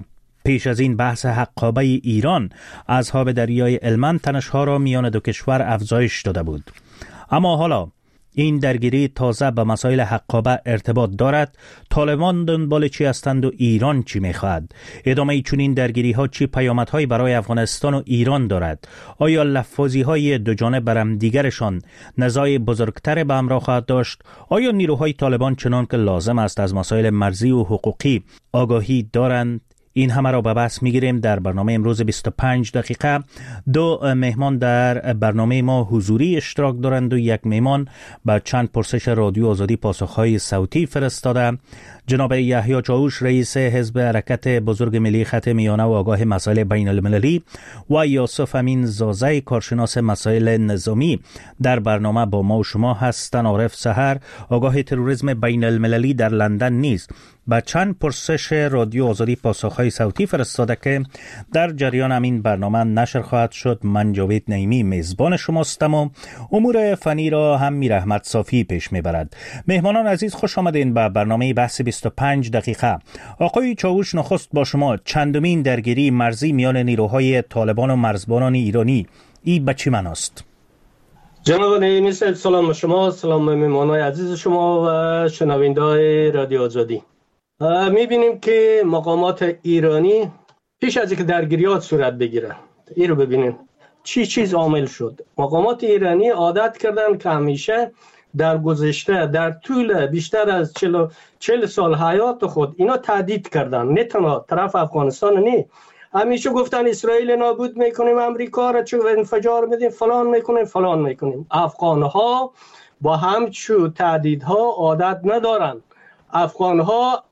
پیش از این بحث حقابه ایران از آب دریای هلمند تنش‌ها را میان دو کشور افزایش داده بود. اما حالا این درگیری تازه به مسائل حقابه ارتباط دارد. طالبان دنبال چی هستند و ایران چی میخواهد؟ ادامه چنین درگیری ها چی پیامدهایی برای افغانستان و ایران دارد؟ آیا لفاظی های دو جانب برم دیگرشان نزاع بزرگتر به همراه خواهد داشت؟ آیا نیروهای طالبان چنان که لازم است از مسائل مرزی و حقوقی آگاهی دارند؟ این همه را به بحث میگیریم در برنامه امروز 25 دقیقه. دو مهمان در برنامه ما حضوری اشتراک دارند و یک مهمان با چند پرسش رادیو آزادی پاسخهای صوتی فرستاده. جناب یحیی چاوش رئیس حزب حرکت بزرگ ملی خط میانه و آگاه مسائل بین المللی و یوسف امین زازی کارشناس مسائل نظامی در برنامه با ما و شما هستند. عارف سحر آگاه تروریسم بین المللی در لندن نیست با چند پرسش رادیو آزادی پاسخهای صوتی فرستاده که در جریان همین برنامه نشر خواهد شد. من جاوید نعیمی میزبان شماستم و امور فنی را هم میر احمد صافی پیش میبرد. مهمانان عزیز خوش آمدین به برنامه بحث 25 دقیقه. آقای چاوش نخست با شما، چندمین درگیری مرزی میان نیروهای طالبان و مرزبانان ایرانی این به چی معناست؟ جناب نعیمی صاحب سلام به شما، سلام به مهمانان عزیز شما و شنونده‌های رادیو آزادی. میبینیم که مقامات ایرانی پیش از اینکه درگیریات صورت بگیره، این رو ببینیم چیز عامل شد. مقامات ایرانی عادت کردن که همیشه در گذشته در طول بیشتر از 40 سال حیات خود اینا تهدید کردن، نه تنها طرف افغانستان، نه همیشه گفتن اسرائیل نابود میکنیم، امریکا را چه انفجار میدیم، فلان میکنیم. افغانها با همچو تهدیدها عادت ندارن. افغانها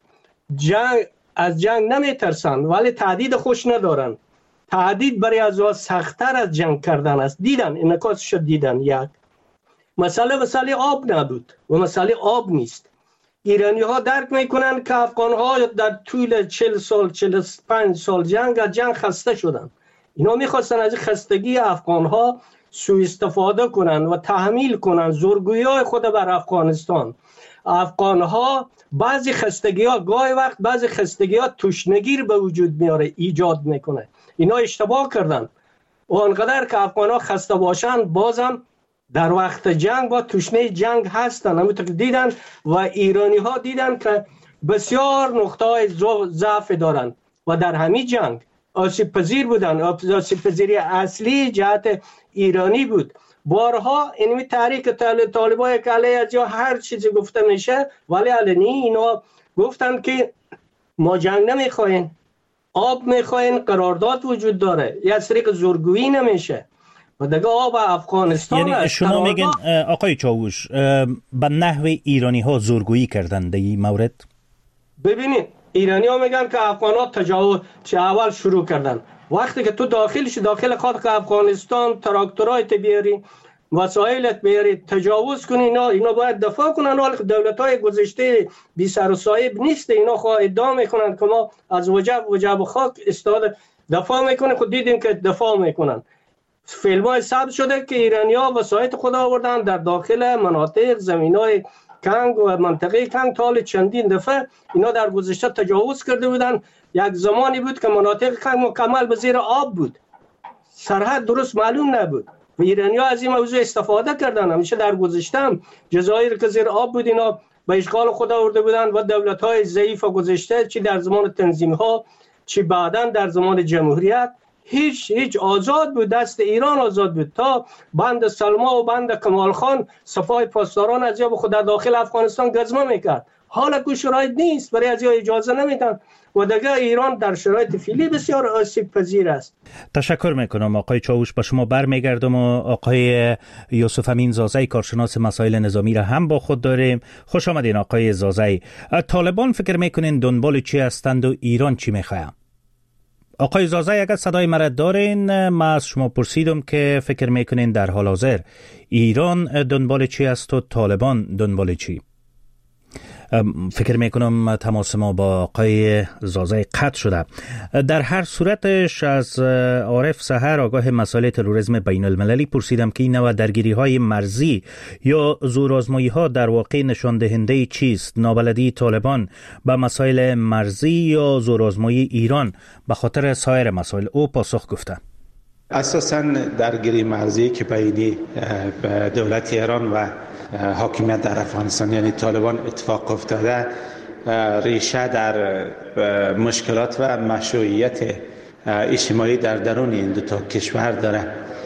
از جنگ نمیترسن ولی تهدید خوش ندارن. تهدید برای از سخت‌تر از جنگ کردن است. دیدن انعکاسش دیدن. یک مسئله آب نبود و مسئله آب نیست. ایرانی ها درک میکنن که افغان ها در طول 40 سال 45 سال جنگ از جنگ خسته شدن. اینا میخواستن از خستگی افغان ها سوء استفاده کنن و تحمیل کنن زورگویی های خود بر افغانستان. افغان ها بعضی خستگی ها گاهی وقت بعضی خستگی ها تشنگی به وجود میاره، ایجاد میکنه. اینا اشتباه کردن و انقدر که افغان ها خسته باشن بازم در وقت جنگ با تشنه جنگ هستن. همونطور که دیدن و ایرانی ها دیدن که بسیار نقطه های ضعف دارن و در همین جنگ آسیب پذیر بودن. آسیب پذیری اصلی جهت ایرانی بود. بارها اینمی تحریک طالبای که علیه از یا هر چیزی گفته میشه ولی علنی اینا گفتن که ما جنگ نمیخواین، آب میخواین، قرارداد وجود داره، یا از طریق زورگویی نمیشه و دیگه آب افغانستان. یعنی شما میگن آقای چاوش به نحو ایرانی ها زورگویی کردن در این مورد؟ ببینید ایرانی ها میگن که افغان ها تجاوز اول شروع کردن. وقتی که تو داخل خود که افغانستان تراکتورایت بیاری، وسایلت بیاری، تجاوز کنی، اینا باید دفاع کنن. حال دولت های گذشته بی سر و صاحب نیست. اینا خواه ادعا میکنن که ما از وجب خاک استاد دفاع میکنه. خود دیدیم که دفاع میکنن. فیلم های ثبت شده که ایرانی ها وسایت خود آوردن در داخل مناطق زمین های کنگ و منطقه کنگ. تال چندین دفعه اینا در گذشته تجاوز کرده بودن. یک زمانی بود که مناطق کنگ مکمل به زیر آب بود، سرحد درست معلوم نبود و ایرانی ها از این موضوع استفاده کردن. همیشه در گذشته هم جزایر که زیر آب بود اینا به اشغال خود آورده بودن و دولت های ضعیف گذشته چی در زمان تنظیم ها چی بعداً در زمان جمهوریت هیچ آزاد بود. دست ایران آزاد بود تا بند سلما و بند کمال خان سپاه پاسداران از یا خود در داخل افغانستان گزمه میکرد. حالا که شرایط نیست، برای از یا اجازه نمیدن و دیگه ایران در شرایط فعلی بسیار آسیب پذیر است. تشکر میکنم آقای چاوش. با شما برمیگردم و آقای یوسف امین زازی کارشناس مسائل نظامی را هم با خود داریم. خوش آمدین آقای زازی. طالبان فکر میکنین دنبال چی هستند و ایران چی میخواهند؟ آقای زازی اگر صدای مرا دارین، ما از شما پرسیدم که فکر میکنین در حال حاضر ایران دنبال چی است و طالبان دنبال چی؟ فکر میکنم تماس ما با آقای زازای قطع شده. در هر صورتش از عارف سحر آگاه مسائل تروریسم بین المللی پرسیدم که این نوع درگیری های مرزی یا زورآزمایی ها در واقع نشان دهنده چیست؟ نابلدی طالبان به مسائل مرزی یا زورآزمایی ایران به خاطر سایر مسائل؟ او پاسخ گفته اساساً درگیری مرزی که بین دولت ایران و حاکمیت در افغانستان یعنی طالبان اتفاق افتاده ریشه در مشکلات و مشروعیت اجتماعی در درون این دو تا کشور داره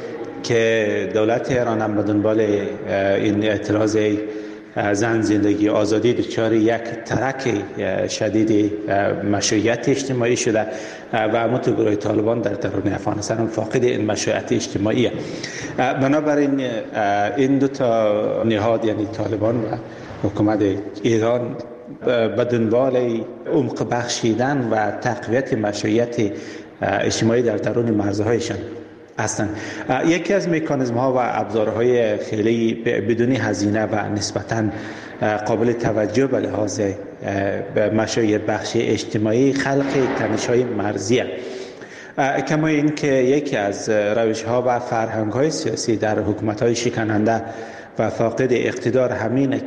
که دولت ایران هم به دنبال این اعتراض زن زندگی آزادی دچار یک ترک شدید مشروعیت اجتماعی شده و همونطور گروه طالبان در درون افغانستان هم فاقد این مشروعیت اجتماعی. بنابراین این دو تا نهاد یعنی طالبان و حکومت ایران به دنبال عمق بخشیدن و تقویت مشروعیت اجتماعی در درون مرزهایشان هستند. یکی از مکانیزم ها و ابزارهای خیلی بدون هزینه و نسبتاً قابل توجه به لحاظ مشروعیت بخشی اجتماعی خلق تنش های مرزیه. کما این که یکی از روش ها و فرهنگ های سیاسی در حکومت های شکننده و فاقد اقتدار همینه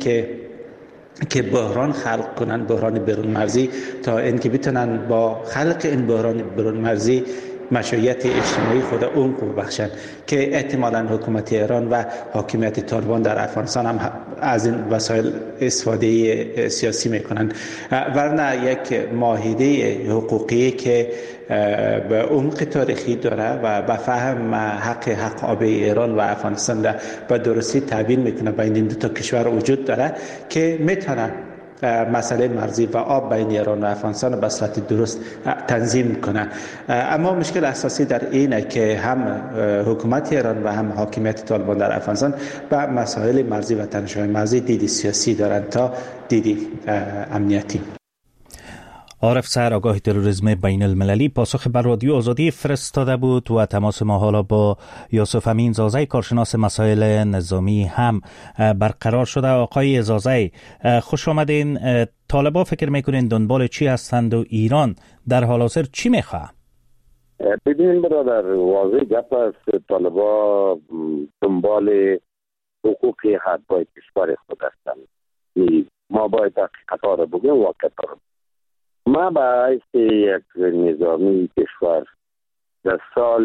که بحران خلق کنن، بحران برون مرزی، تا اینکه بتونن با خلق این بحران برون مرزی مشروعیت اجتماعی خود عمق ببخشند که احتمالاً حکومت ایران و حاکمیت طالبان در افغانستان هم از این وسایل استفاده سیاسی میکنن، ورنه یک معاهده حقوقی که به عمق تاریخی داره و به فهم حق آب ایران و افغانستان را به درستی تبیین میکنه بین این دو تا کشور وجود داره که میتونه مسئله مرزی و آب بین ایران و افغانستان به صورت درست تنظیم کنه. اما مشکل اساسی در اینه که هم حکومت ایران و هم حاکمیت طالبان در افغانستان به مسائل مرزی و تنش‌های مرزی دیدی سیاسی دارند تا دیدی امنیتی. عارف سحر آگاه تروریسم بین المللی پاسخ بر رادیو آزادی فرستاده بود و تماس ما حالا با یوسف امین زازی کارشناس مسائل نظامی هم برقرار شده. آقای زازی خوش آمدین. طالبان فکر میکنین دنبال چی هستند و ایران در حال حاضر چی میخواه؟ ببینید برادر، واضح گپ است. طالبان دنبال حقوق حقوق کشور خود هستند. ما باید حقیقت ها را بگیم، واقعیت ها را. ما باعث یک نظامی کشور در سال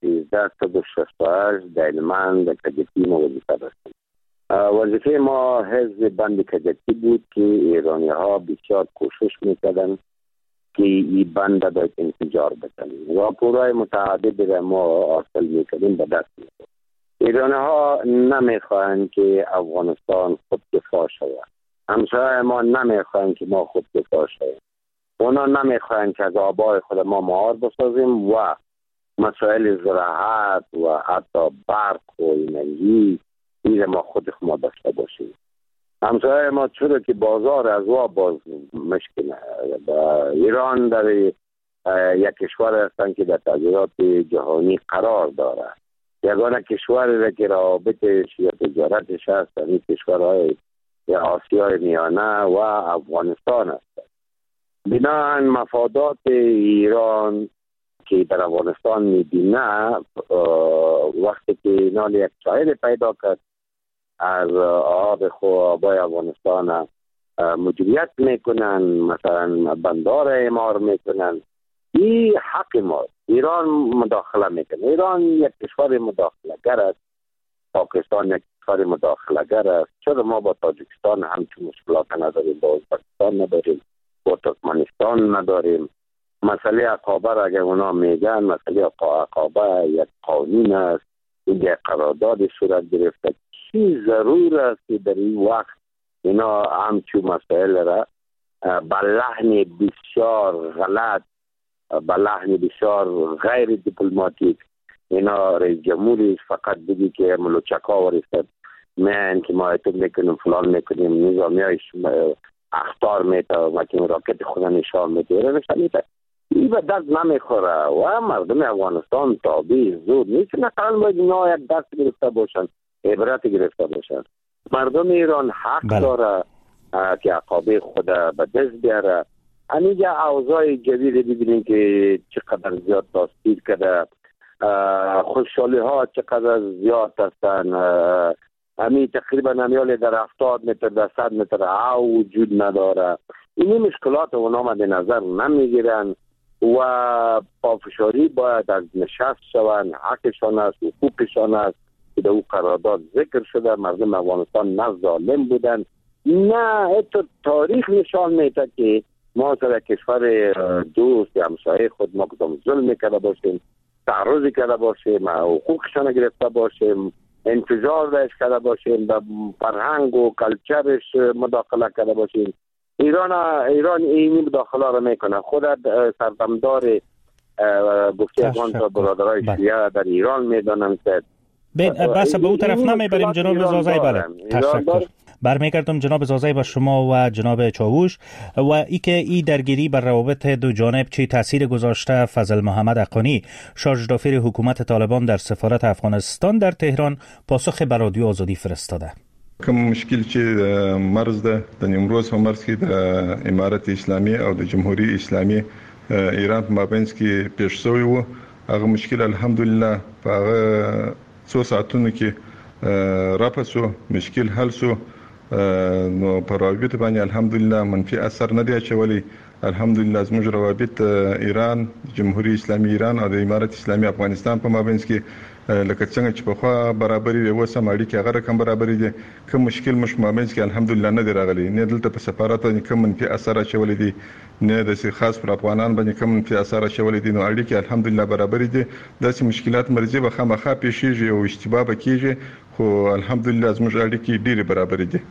1368 در علمان در کجکی ما وظیفه داشتیم. وظیفه ما حزب بند کجکی بود که ایرانی ها بسیار کوشش میکردن که این بند باید انفجار بکنیم. راپورهای متعدد را ما حاصل میکردیم به دست میکردیم. ایرانی ها نمیخواهند که افغانستان خود دفاع شود. همسایه ما نمیخواهند که ما خود دفاع شویم. اونا نمیخواهند که از آبای خود ما مهار بسازیم و مسائل زراعت و حتی برق و انرژی این ما خود ما داشته باشیم. همسایه ما چرا که بازار از وا باز مشکل ایران در یک کشور هستند که در تغییرات جهانی قرار داره. یگانه کشوری که رابطش یا تجارتش هست این کشورهای آسیای میانه و افغانستان هست. بنابراین مفادات ایران که در افغانستان میبینه وقتی که نال یک چاهد پیدا کرد از آبای افغانستان مدیریت میکنن، مثلا بندار اعمار میکنن، این حق ما. ایران مداخله میکنه. ایران یک کشور مداخله گر است، پاکستان یک کشور مداخله گر است. چرا ما با تاجیکستان همچون مشکلات نداریم، با ازبکستان نداریم، با ترکمنستان نداریم؟ مسئله عقابه را اگر اونا میگن، مسئله عقابه یک قانون است، یک قرارداد صورت گرفته. چی ضرور است که در این وقت اینا همچون مسائل را به لحن بسیار غلط، به لحن بسیار غیر دیپلماتیک اینا رئیس جمهوری فقط بگی که ملوچکا ورستد من که ما ایتون میکنیم فلان میکنیم، نظامی های اختار میده و که راکت خود نشان میده نشانیده. این به دست نمیخوره و مردم افغانستان تابع زود نیست. نقل باید اینا یک دست گرفته باشن، عبرت گرفته باشن. مردم ایران حق داره که عقابه خود به دست بیاره. اینجا اوضاع جدید ببینیم که چقدر زیاد تاثیر کرده، خوشحالی ها چقدر زیاد هستن. همین تقریبا امیال در 70 متر در 100 متر او وجود نداره. این مشکلات اونا مد نظر نمیگیرن و پافشاری باید از نشست شوند. حقشان است، حقوقشان است که در او قرارداد ذکر شده. مردم افغانستان نه ظالم بودن، نه تاریخ نشان میده که ما در کشور دوست همسایه خود ما کدام ظلم کرده باشیم، تعرض کرده باشیم، حقوقشان گرفته باشیم، انتظار داشت کرده باشیم، به فرهنگ و کلچرش مداخله کرده باشیم. ایران این مداخله را میکنه. خود سردمدار گفته افغان تا برادرای شیعه در ایران میدانم که بس به اون طرف نمیبریم جناب زازای. بله تشکر. برمیگردم جناب زازای به شما و جناب چاووش و ای که ای درگیری بر روابط دو جانب چه تاثیر گذاشته. فضل محمد حقانی شارژ دافر حکومت طالبان در سفارت افغانستان در تهران پاسخ به رادیو آزادی فرستاده. کوم مشکل چې مرز ده د نیمروز په مرز کې د امارت اسلامي او د جمهوریت اسلامي ایران په مابینځ کې پیښ شوی و، هغه مشکل الحمدلله په هغه څو ساعتونو کې راپسو مشکل حل شو. نو په روابط باندې الحمدلله منفي اثر نه دی اچولی. الحمدلله زموږ روابط ایران، جمهوریت اسلامي ایران او د امارت اسلامي افغانستان په مابینځ کې لکه څنګه چې په خوا برابرې وي اوس هم اړیکې هغه رقم برابرې دي. کوم مشکل مش مابینځ کې الحمدلله نه دی راغلی، نه دلته په سفارت باندې کوم منفي اثر اچولی دی، نه د خاص پر افغانان باندې کوم منفي اثر اچولی دی. نو اړیکې الحمدلله برابرې دي. داسې مشکلات مرزي به خامخا پیښیږي او اشتباه به کیږي، خو الحمدلله زموږ اړیکې ډېرې برابرې دي.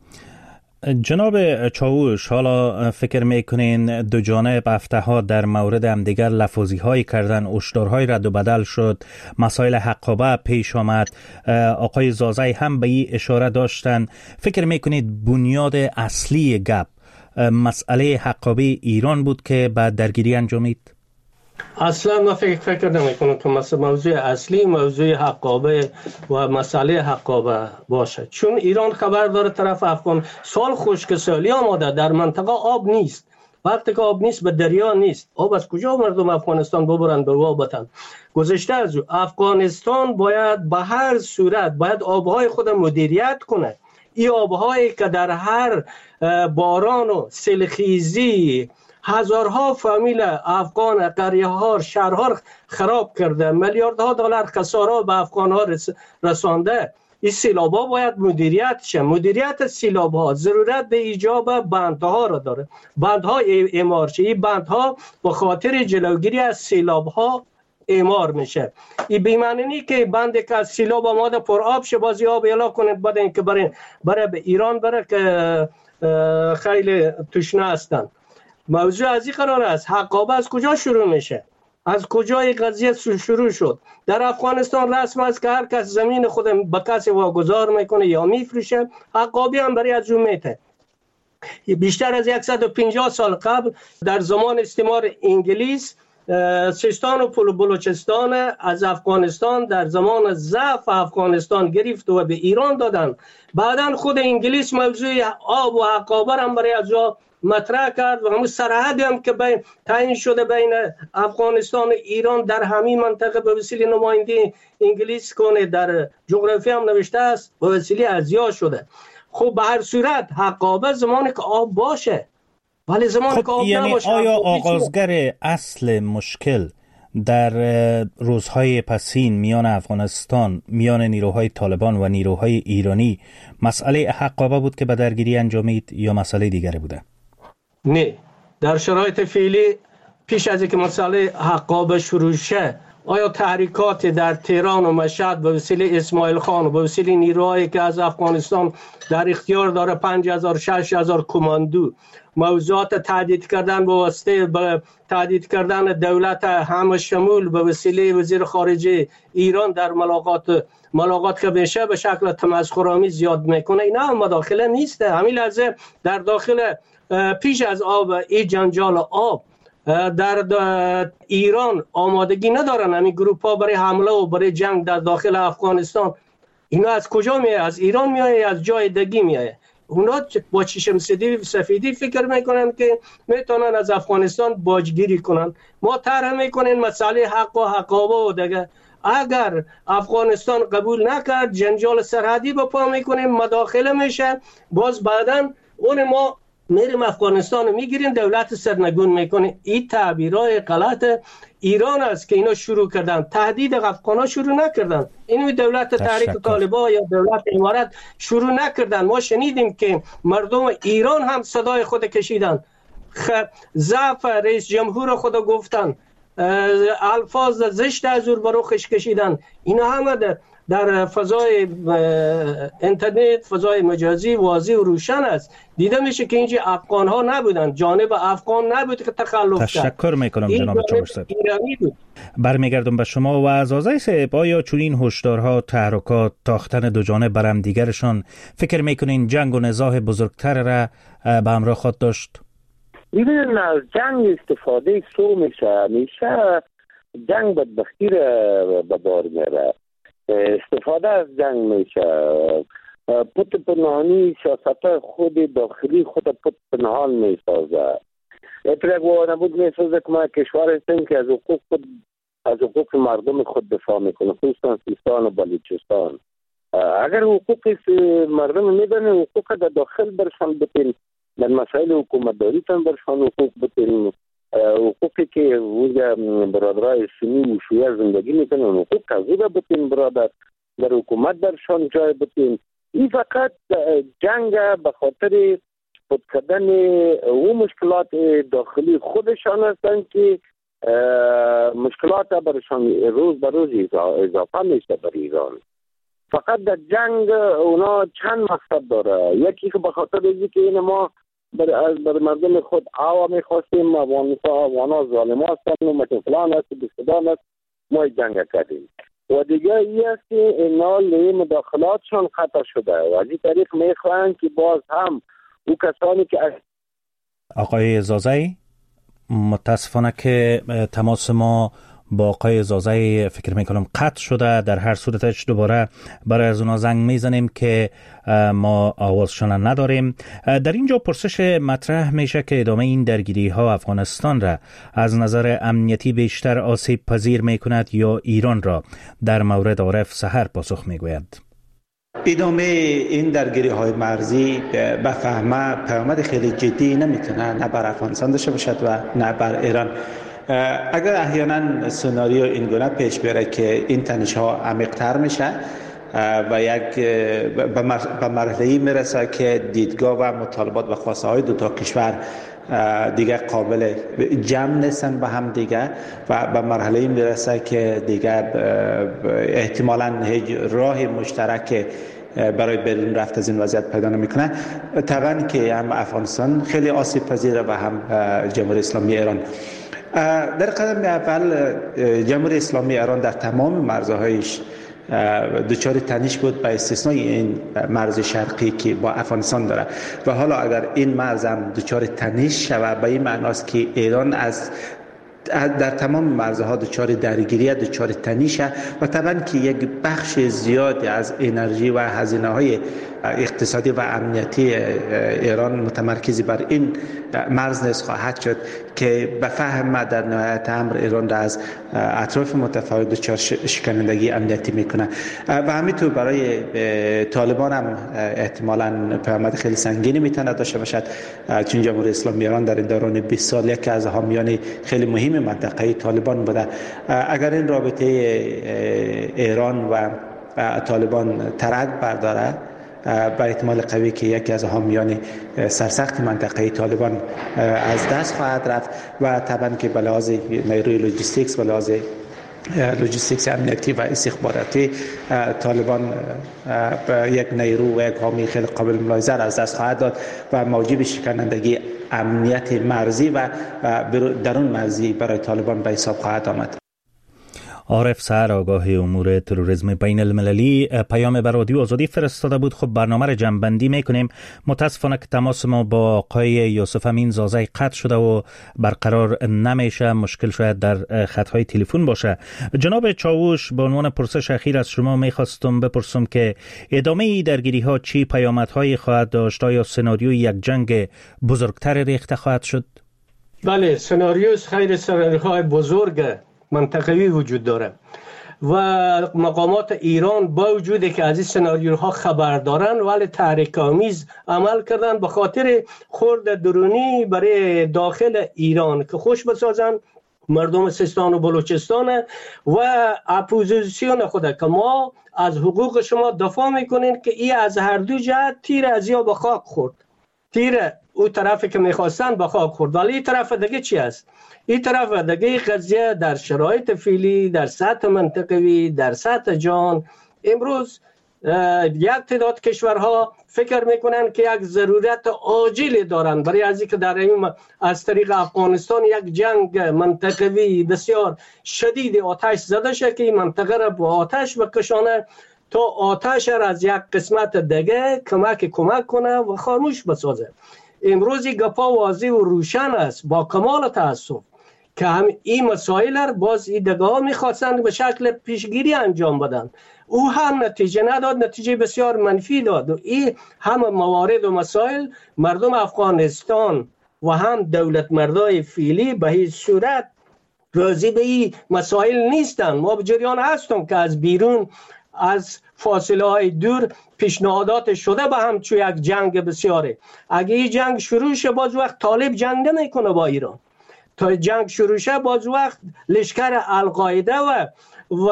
جناب چاووش، حالا فکر میکنین دو جانب هفته ها در مورد همدیگر لفاظی هایی کردن، هشدارهای رد و بدل شد، مسائل حقابه پیش آمد، آقای زازای هم به این اشاره داشتن. فکر میکنید بنیاد اصلی گپ مسئله حقابه ایران بود که بعد درگیری انجامید؟ اصلا ما فکر نمی کنم که موضوع اصلی موضوع حقابه و مسئله حقابه باشه، چون ایران خبر داره طرف افغان سال خشکسالی آماده، در منطقه آب نیست. وقتی که آب نیست به دریا نیست، آب از کجا مردم افغانستان ببرن به وابتن؟ گذشته از او افغانستان باید به هر صورت باید آبهای خود مدیریت کنه. این آبهایی که در هر باران و سیلخیزی هزارها فامیل افغان قریه ها شهرها خراب کرده، میلیاردها دلار خسارات به افغان ها رسانده. این سیلاب ها باید مدیریت شه. مدیریت سیلاب ها ضرورت به ایجاب بندها را داره. بندها اعمار شه. این بندها به خاطر جلوگیری از سیلاب ها اعمار میشه. این بی‌معنی نیست که بندی که از سیلاب آماده پر آب شه بازی آب اعلا کنید بعد اینکه برای به ایران بره که خیلی تشنه هستند. موضوع از این قرار است. حقابه از کجا شروع میشه؟ از کجا این قضیه شروع شد؟ در افغانستان رسم است که هر کس زمین خود به کسی واگذار میکنه یا میفروشه. حقابه هم برای از اون میته. بیشتر از 150 سال قبل در زمان استعمار انگلیس سیستان و بلوچستان از افغانستان در زمان ضعف افغانستان گرفت و به ایران دادن. بعداً خود انگلیس موضوع آب و حقابه هم برای از مطرح کرد و همون سرحدی هم که تعیین شده بین افغانستان و ایران در همین منطقه به وسیله نماینده انگلیس کنه در جغرافی هم نوشته است به وسیله ازیا شده. خب به هر صورت حقابه زمانی که آب باشه، ولی زمانی که آب یعنی نباشه. آیا آغازگر اصل مشکل در روزهای پسین میان افغانستان، میان نیروهای طالبان و نیروهای ایرانی مسئله حقابه بود که به درگیری انجامید یا مسئله دیگری بوده؟ نه، در شرایط فعلی پیش از اینکه مسئله حقابه شروع شه، آیا تحریکات در تهران و مشهد به وسیله اسماعیل خان و به وسیله نیروهایی که از افغانستان در اختیار داره 5000 6000 کماندو موضوعات تهدید کردن به واسطه تهدید کردن دولت همه شمول به وسیله وزیر خارجه ایران در ملاقات که بشه به شکل تمسخرآمیز زیاد میکنه، اینا مداخله نیسته. همین لحظه در داخل پیش از این جنجال آب در ایران آمادگی ندارن همین گروپ ها برای حمله و برای جنگ در داخل افغانستان. اینا از کجا میاد؟ از ایران میاد یا از جای دیگه میاد؟ اونا با چشم سفیدی فکر میکنن که میتونن از افغانستان باجگیری کنن. ما طرح میکنیم مسئله حق و حقابه و دیگه. اگر افغانستان قبول نکرد جنجال سرحدی به پا میکنیم، مداخله میشه، باز بعداً اون ما میریم افغانستان میگیریم، دولت سرنگون میکنیم. این تعبیرهای غلط ایران است که اینا شروع کردن. تهدید افغانا شروع نکردن، اینو دولت تحریک طالبان یا دولت امارات شروع نکردن. ما شنیدیم که مردم ایران هم صدای خود کشیدن، ضعف رئیس جمهور خود گفتن، الفاظ زشت از او بروخش کشیدن. اینا همه در فضای اینترنت، فضای مجازی واضح و روشن است. دیده میشه که اینجا افغان ها نبودن، جانب افغان نبود که تخلف کرد. تشکر میکنم جناب چاوش صاحب. برمیگردم به شما و از آزای صاحب، آیا چنین هشدارها، تحرکات، تاختن دو جانب بر هم دیگرشان فکر میکنین جنگ و نزاع بزرگتر را به همراه خود داشت؟ ببینید، از جنگ استفاده سو میشه جنگ بدبختی را به بار میاره. استفاده از جنگ میشه، پت پنهانی سیاست خود داخلی خود پت پنهان میسازه. اتفاق و نبود میسازه که ما کشور هستیم که از حقوق مردم خود دفاع میکنه، خصوصا سیستان و بلوچستان. اگر حقوق مردم میدن، حقوق در داخل برشان بتین، در مسائل حکومتداری تن برشان حقوق بتین، حقوقی که اونجا برادرای سنی و شیعه زندگی میکنن، حقوق تغییر بتین برادر، در حکومت درشان جای بتین. این فقط جنگ به خاطر خود کردن او مشکلات داخلی خودشان هستند که مشکلات برشان روز به روز اضافه میشه بر ایران. فقط در جنگ اونا چند مقصد داره. یکی که به خاطر اینکه این ما بر مردم خود آوا میخواستیم، افغانا ظالم هستن و متفلان هست، بستدان هست، ما جنگ کردیم. و دیگه ای است که اینا لی مداخلاتشان قطع شده و از این طریق میخواهند که باز هم او کسانی که آقای زازایی، متاسفانه که تماس ما با آقای زازایی فکر میکنم قطع شده. در هر صورتش دوباره برای از اونا زنگ میزنیم که ما آوازشان نداریم. در اینجا پرسش مطرح میشه که ادامه این درگیری ها افغانستان را از نظر امنیتی بیشتر آسیب پذیر میکند یا ایران را؟ در مورد عارف سحر پاسخ میگوید. ادامه این درگیری های مرزی به فهمه پیامد خیلی جدی نمیتونه نه بر افغانستان داشته باشد و نه بر ایران. اگر احیانا سناریو این گونه پیش بره که این تنش ها عمیق‌تر میشه و یک به مرحله‌ای میرسه که دیدگاه و مطالبات و خواسته های دو تا کشور دیگه قابل جمع نیستن به هم دیگه و به مرحله‌ای میرسه که دیگه احتمالاً هیچ راه مشترک برای بیرون رفت از این وضعیت پیدا نمیکنه. طبعا که هم افغانستان خیلی آسیب پذیره و هم جمهوری اسلامی ایران. در قدم اول جمهوری اسلامی ایران در تمام مرزهایش دچار تنش بود به استثنای این مرز شرقی که با افغانستان داره و حالا اگر این مرز هم دچار تنش شود به این معناست که ایران در تمام مرزها دچار درگیری، دچار تنشه و طبعا که یک بخش زیادی از انرژی و هزینه‌های اقتصادی و امنیتی ایران متمرکز بر این مرز نیز خواهد شد که به فهم در نهایت امر ایران را از اطراف متفاوت دچار شکنندگی امنیتی میکنه و همینطور برای طالبان هم احتمالاً پیامد خیلی سنگینی میتونه داشته باشد، چون جمهوری اسلامی ایران در این دوران 20 سال یکی از حامیان خیلی مهم منطقه طالبان بوده. اگر این رابطه ایران و طالبان ترک برداره با احتمال قوی که یکی از حامیان سرسخت منطقه طالبان از دست خواهد رفت و طبعا که به لحاظ نیروی لوجستیکس، به لحاظ لوجستیکس امنیتی و استخباراتی طالبان یک نیرو و یک حامی خیلی قابل ملاحظه از دست خواهد داد و موجب شکنندگی امنیت مرزی و درون مرزی برای طالبان به حساب خواهد آمد. عارف سحر آگاه امور تروریسم بین المللی پیام بر رادیو آزادی فرستاده بود. خب برنامه را جمع‌بندی میکنیم. متاسفانه که تماس ما با آقای یوسف امین زازی قطع شده و برقرار نمیشه. مشکل شاید در خطهای تلفن باشه. جناب چاوش، به عنوان پرسش اخیر از شما میخواستم بپرسم که ادامه درگیری ها چی پیامدهایی خواهد داشت؟ یا سناریوی یک جنگ بزرگتر ریخته خواهد شد؟ بله، سناریوهای بزرگ منطقوی وجود داره و مقامات ایران با وجودی که از این سناریوها خبر دارن ولی تحریک‌آمیز عمل کردن به خاطر خورد درونی برای داخل ایران که خوش بسازن مردم سیستان و بلوچستان و اپوزیسیون خود که ما از حقوق شما دفاع میکنین که این از هر دو جهت تیر از یا به خاک خورد. تیر او طرفی که میخواستن به خاک خورد، ولی این طرف دیگه چی است؟ این طرف دیگه قضیه در شرایط فعلی، در سطح منطقوی، در سطح جهان امروز یک تعداد کشورها فکر میکنن که یک ضرورت عاجل دارن برای از اینکه در این از طریق افغانستان یک جنگ منطقوی بسیار شدید آتش زده شه که این منطقه را با آتش بکشانه تا آتش را از یک قسمت دیگه کمک کنه و خاموش بسازه. امروز گپا واضح و روشن است با کمال تاسف که هم این مسائل را باز این دگاه میخواستند به شکل پیشگیری انجام بدن. او هم نتیجه نداد، نتیجه بسیار منفی داد و این هم موارد و مسائل مردم افغانستان و هم دولت مردای فعلی به هیچ صورت راضی به این مسائل نیستن. ما به جریان هستم که از بیرون از فاصله های دور پیشنهادات شده به هم چون یک جنگ بسیاره. اگه این جنگ شروع شه باز وقت طالب جنگ نمیکنه با ایران. تا جنگ شروع شه باز وقت لشکر القاعده و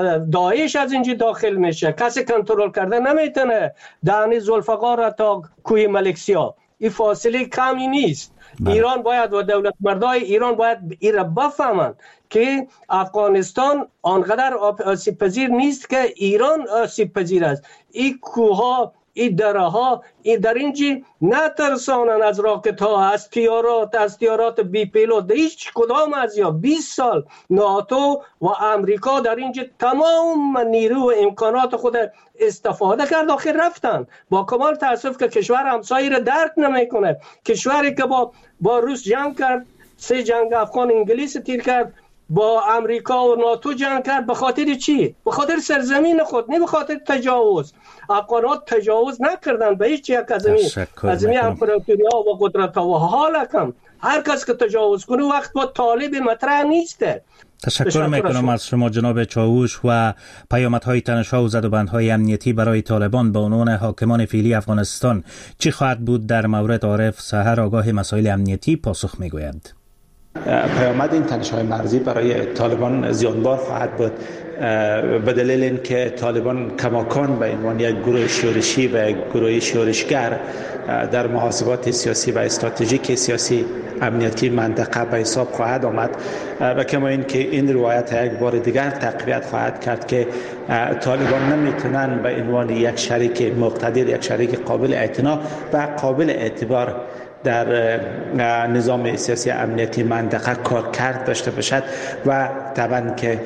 داعش از اینجا داخل میشه. کسی کنترل کرده نمیتونه دهن ذوالفقار را تا کوی ملکسیا. این فاصله کمی نیست. ایران باید و دولت مردای ایران باید این را بفهمند که افغانستان آنقدر آسیب پذیر نیست که ایران آسیب پذیر است. این کوها، این دره ها در اینجا نترسانن از راکت ها، از تیارات بی پیلوت. هیچ کدام از یا 20 سال ناتو و امریکا در اینجا تمام نیرو و امکانات خود استفاده کرد، آخر رفتن. با کمال تاسف که کشور همسایه را درک نمیکنه. کشوری که با روس جنگ کرد، 3 جنگ افغان انگلیس تیر کرد، با امریکا و ناتو جنگ کرد، به خاطر چی؟ به خاطر سرزمین خود، نه به خاطر تجاوز. افغانات تجاوز نکردن به هیچ یک از این امپراتوری‌ها و قدرت‌ها و حالا کم هر کس که تجاوز کنه وقت با طالب مطرح نیسته. تشکر میکنم از شما جناب چاوش و پیامدهای تنش‌ها و زدوبندهای امنیتی برای طالبان به عنوان حاکمان فعلی افغانستان چی خواهد بود در مورد عارف سحر آگاه مسائل امنیتی پاسخ میگویند. پیامد این تنش‌های مرزی برای طالبان زیانبار خواهد بود به دلیل اینکه طالبان کماکان به عنوان یک گروه شورشی و یک گروه شورشگر در محاسبات سیاسی و استراتژیک سیاسی امنیتی منطقه به حساب خواهد آمد و کما اینکه این روایت یک بار دیگر تقویت خواهد کرد که طالبان نمیتونن به عنوان یک شریک مقتدر، یک شریک قابل اعتنا و قابل اعتبار در نظام سیاسی امنیتی منطقه کار کرد داشته باشد و طبعا که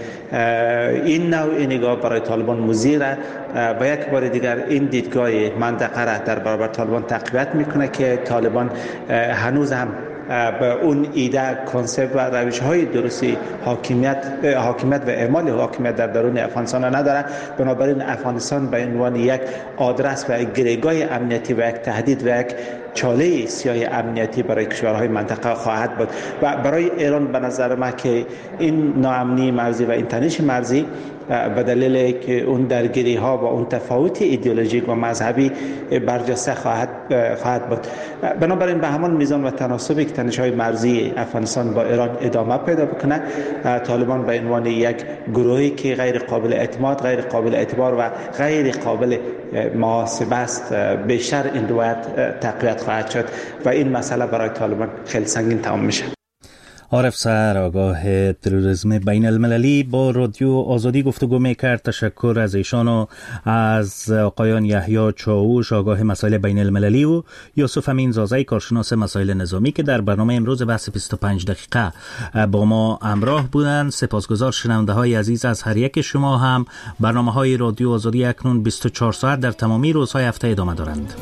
این نوع نگاه برای طالبان مضر و یک بار دیگر این دیدگاه منطقه را در برابر طالبان تقویت میکنه که طالبان هنوز هم به اون ایده، کنسپت و روش‌های درستی حاکمیت و اعمال حاکمیت در درون افغانستان نداره. بنابراین افغانستان به عنوان یک آدرس و یک گریگاه امنیتی و یک تهدید و یک چاله سیاه امنیتی برای کشورهای منطقه خواهد بود و برای ایران به نظر من که این ناامنی مرزی و این تنش مرزی به دلیل که اون درگیری ها و اون تفاوت ایدئولوژیک و مذهبی برجسته خواهد بود. بنابراین به همان میزان و تناسبی که تنش های مرزی افغانستان با ایران ادامه پیدا بکنه، طالبان به عنوان یک گروهی که غیر قابل اعتماد، غیر قابل اعتبار و غیر قابل محاسبه است، بیشتر این روایت تقویت خواهد شد و این مسئله برای طالبان خیلی سنگین تمام میشه. عارف سر آگاه تروریسم بین المللی با رادیو آزادی گفتگو میکرد. تشکر از ایشان و از آقایان یحیی چاوش آگاه مسائل بین المللی و یوسف امین زازی کارشناس مسائل نظامی که در برنامه امروز بحث 25 دقیقه با ما همراه بودند. سپاسگزار شنونده های عزیز از هر یک شما هم. برنامه های رادیو آزادی اکنون 24 ساعت در تمامی روزهای هفته ادامه دارند.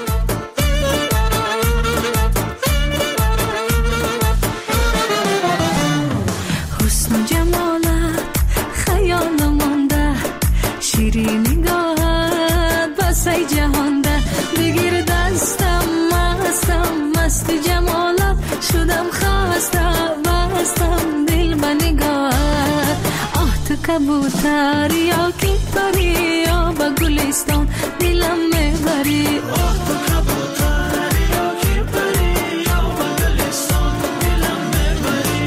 شیرین نگاهت بس ای جهان ده بگیر دستم مست جمالت شدم خسته بستم دل به نگاهت. آه تو کبوتر یا کی پری یا به گلستان دلم میبری. آه تو کبوتر یا کی پری یا به گلستان دلم میبری.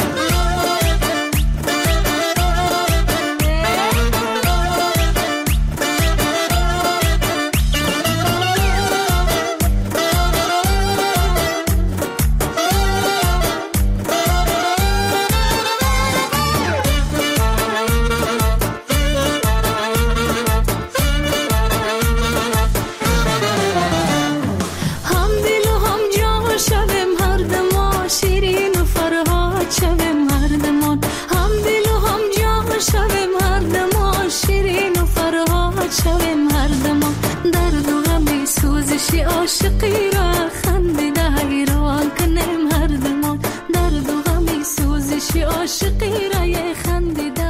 عاشقی را خندیده حیران کنیم هر دمان. درد و غمی سوزشی عاشقی را خندیده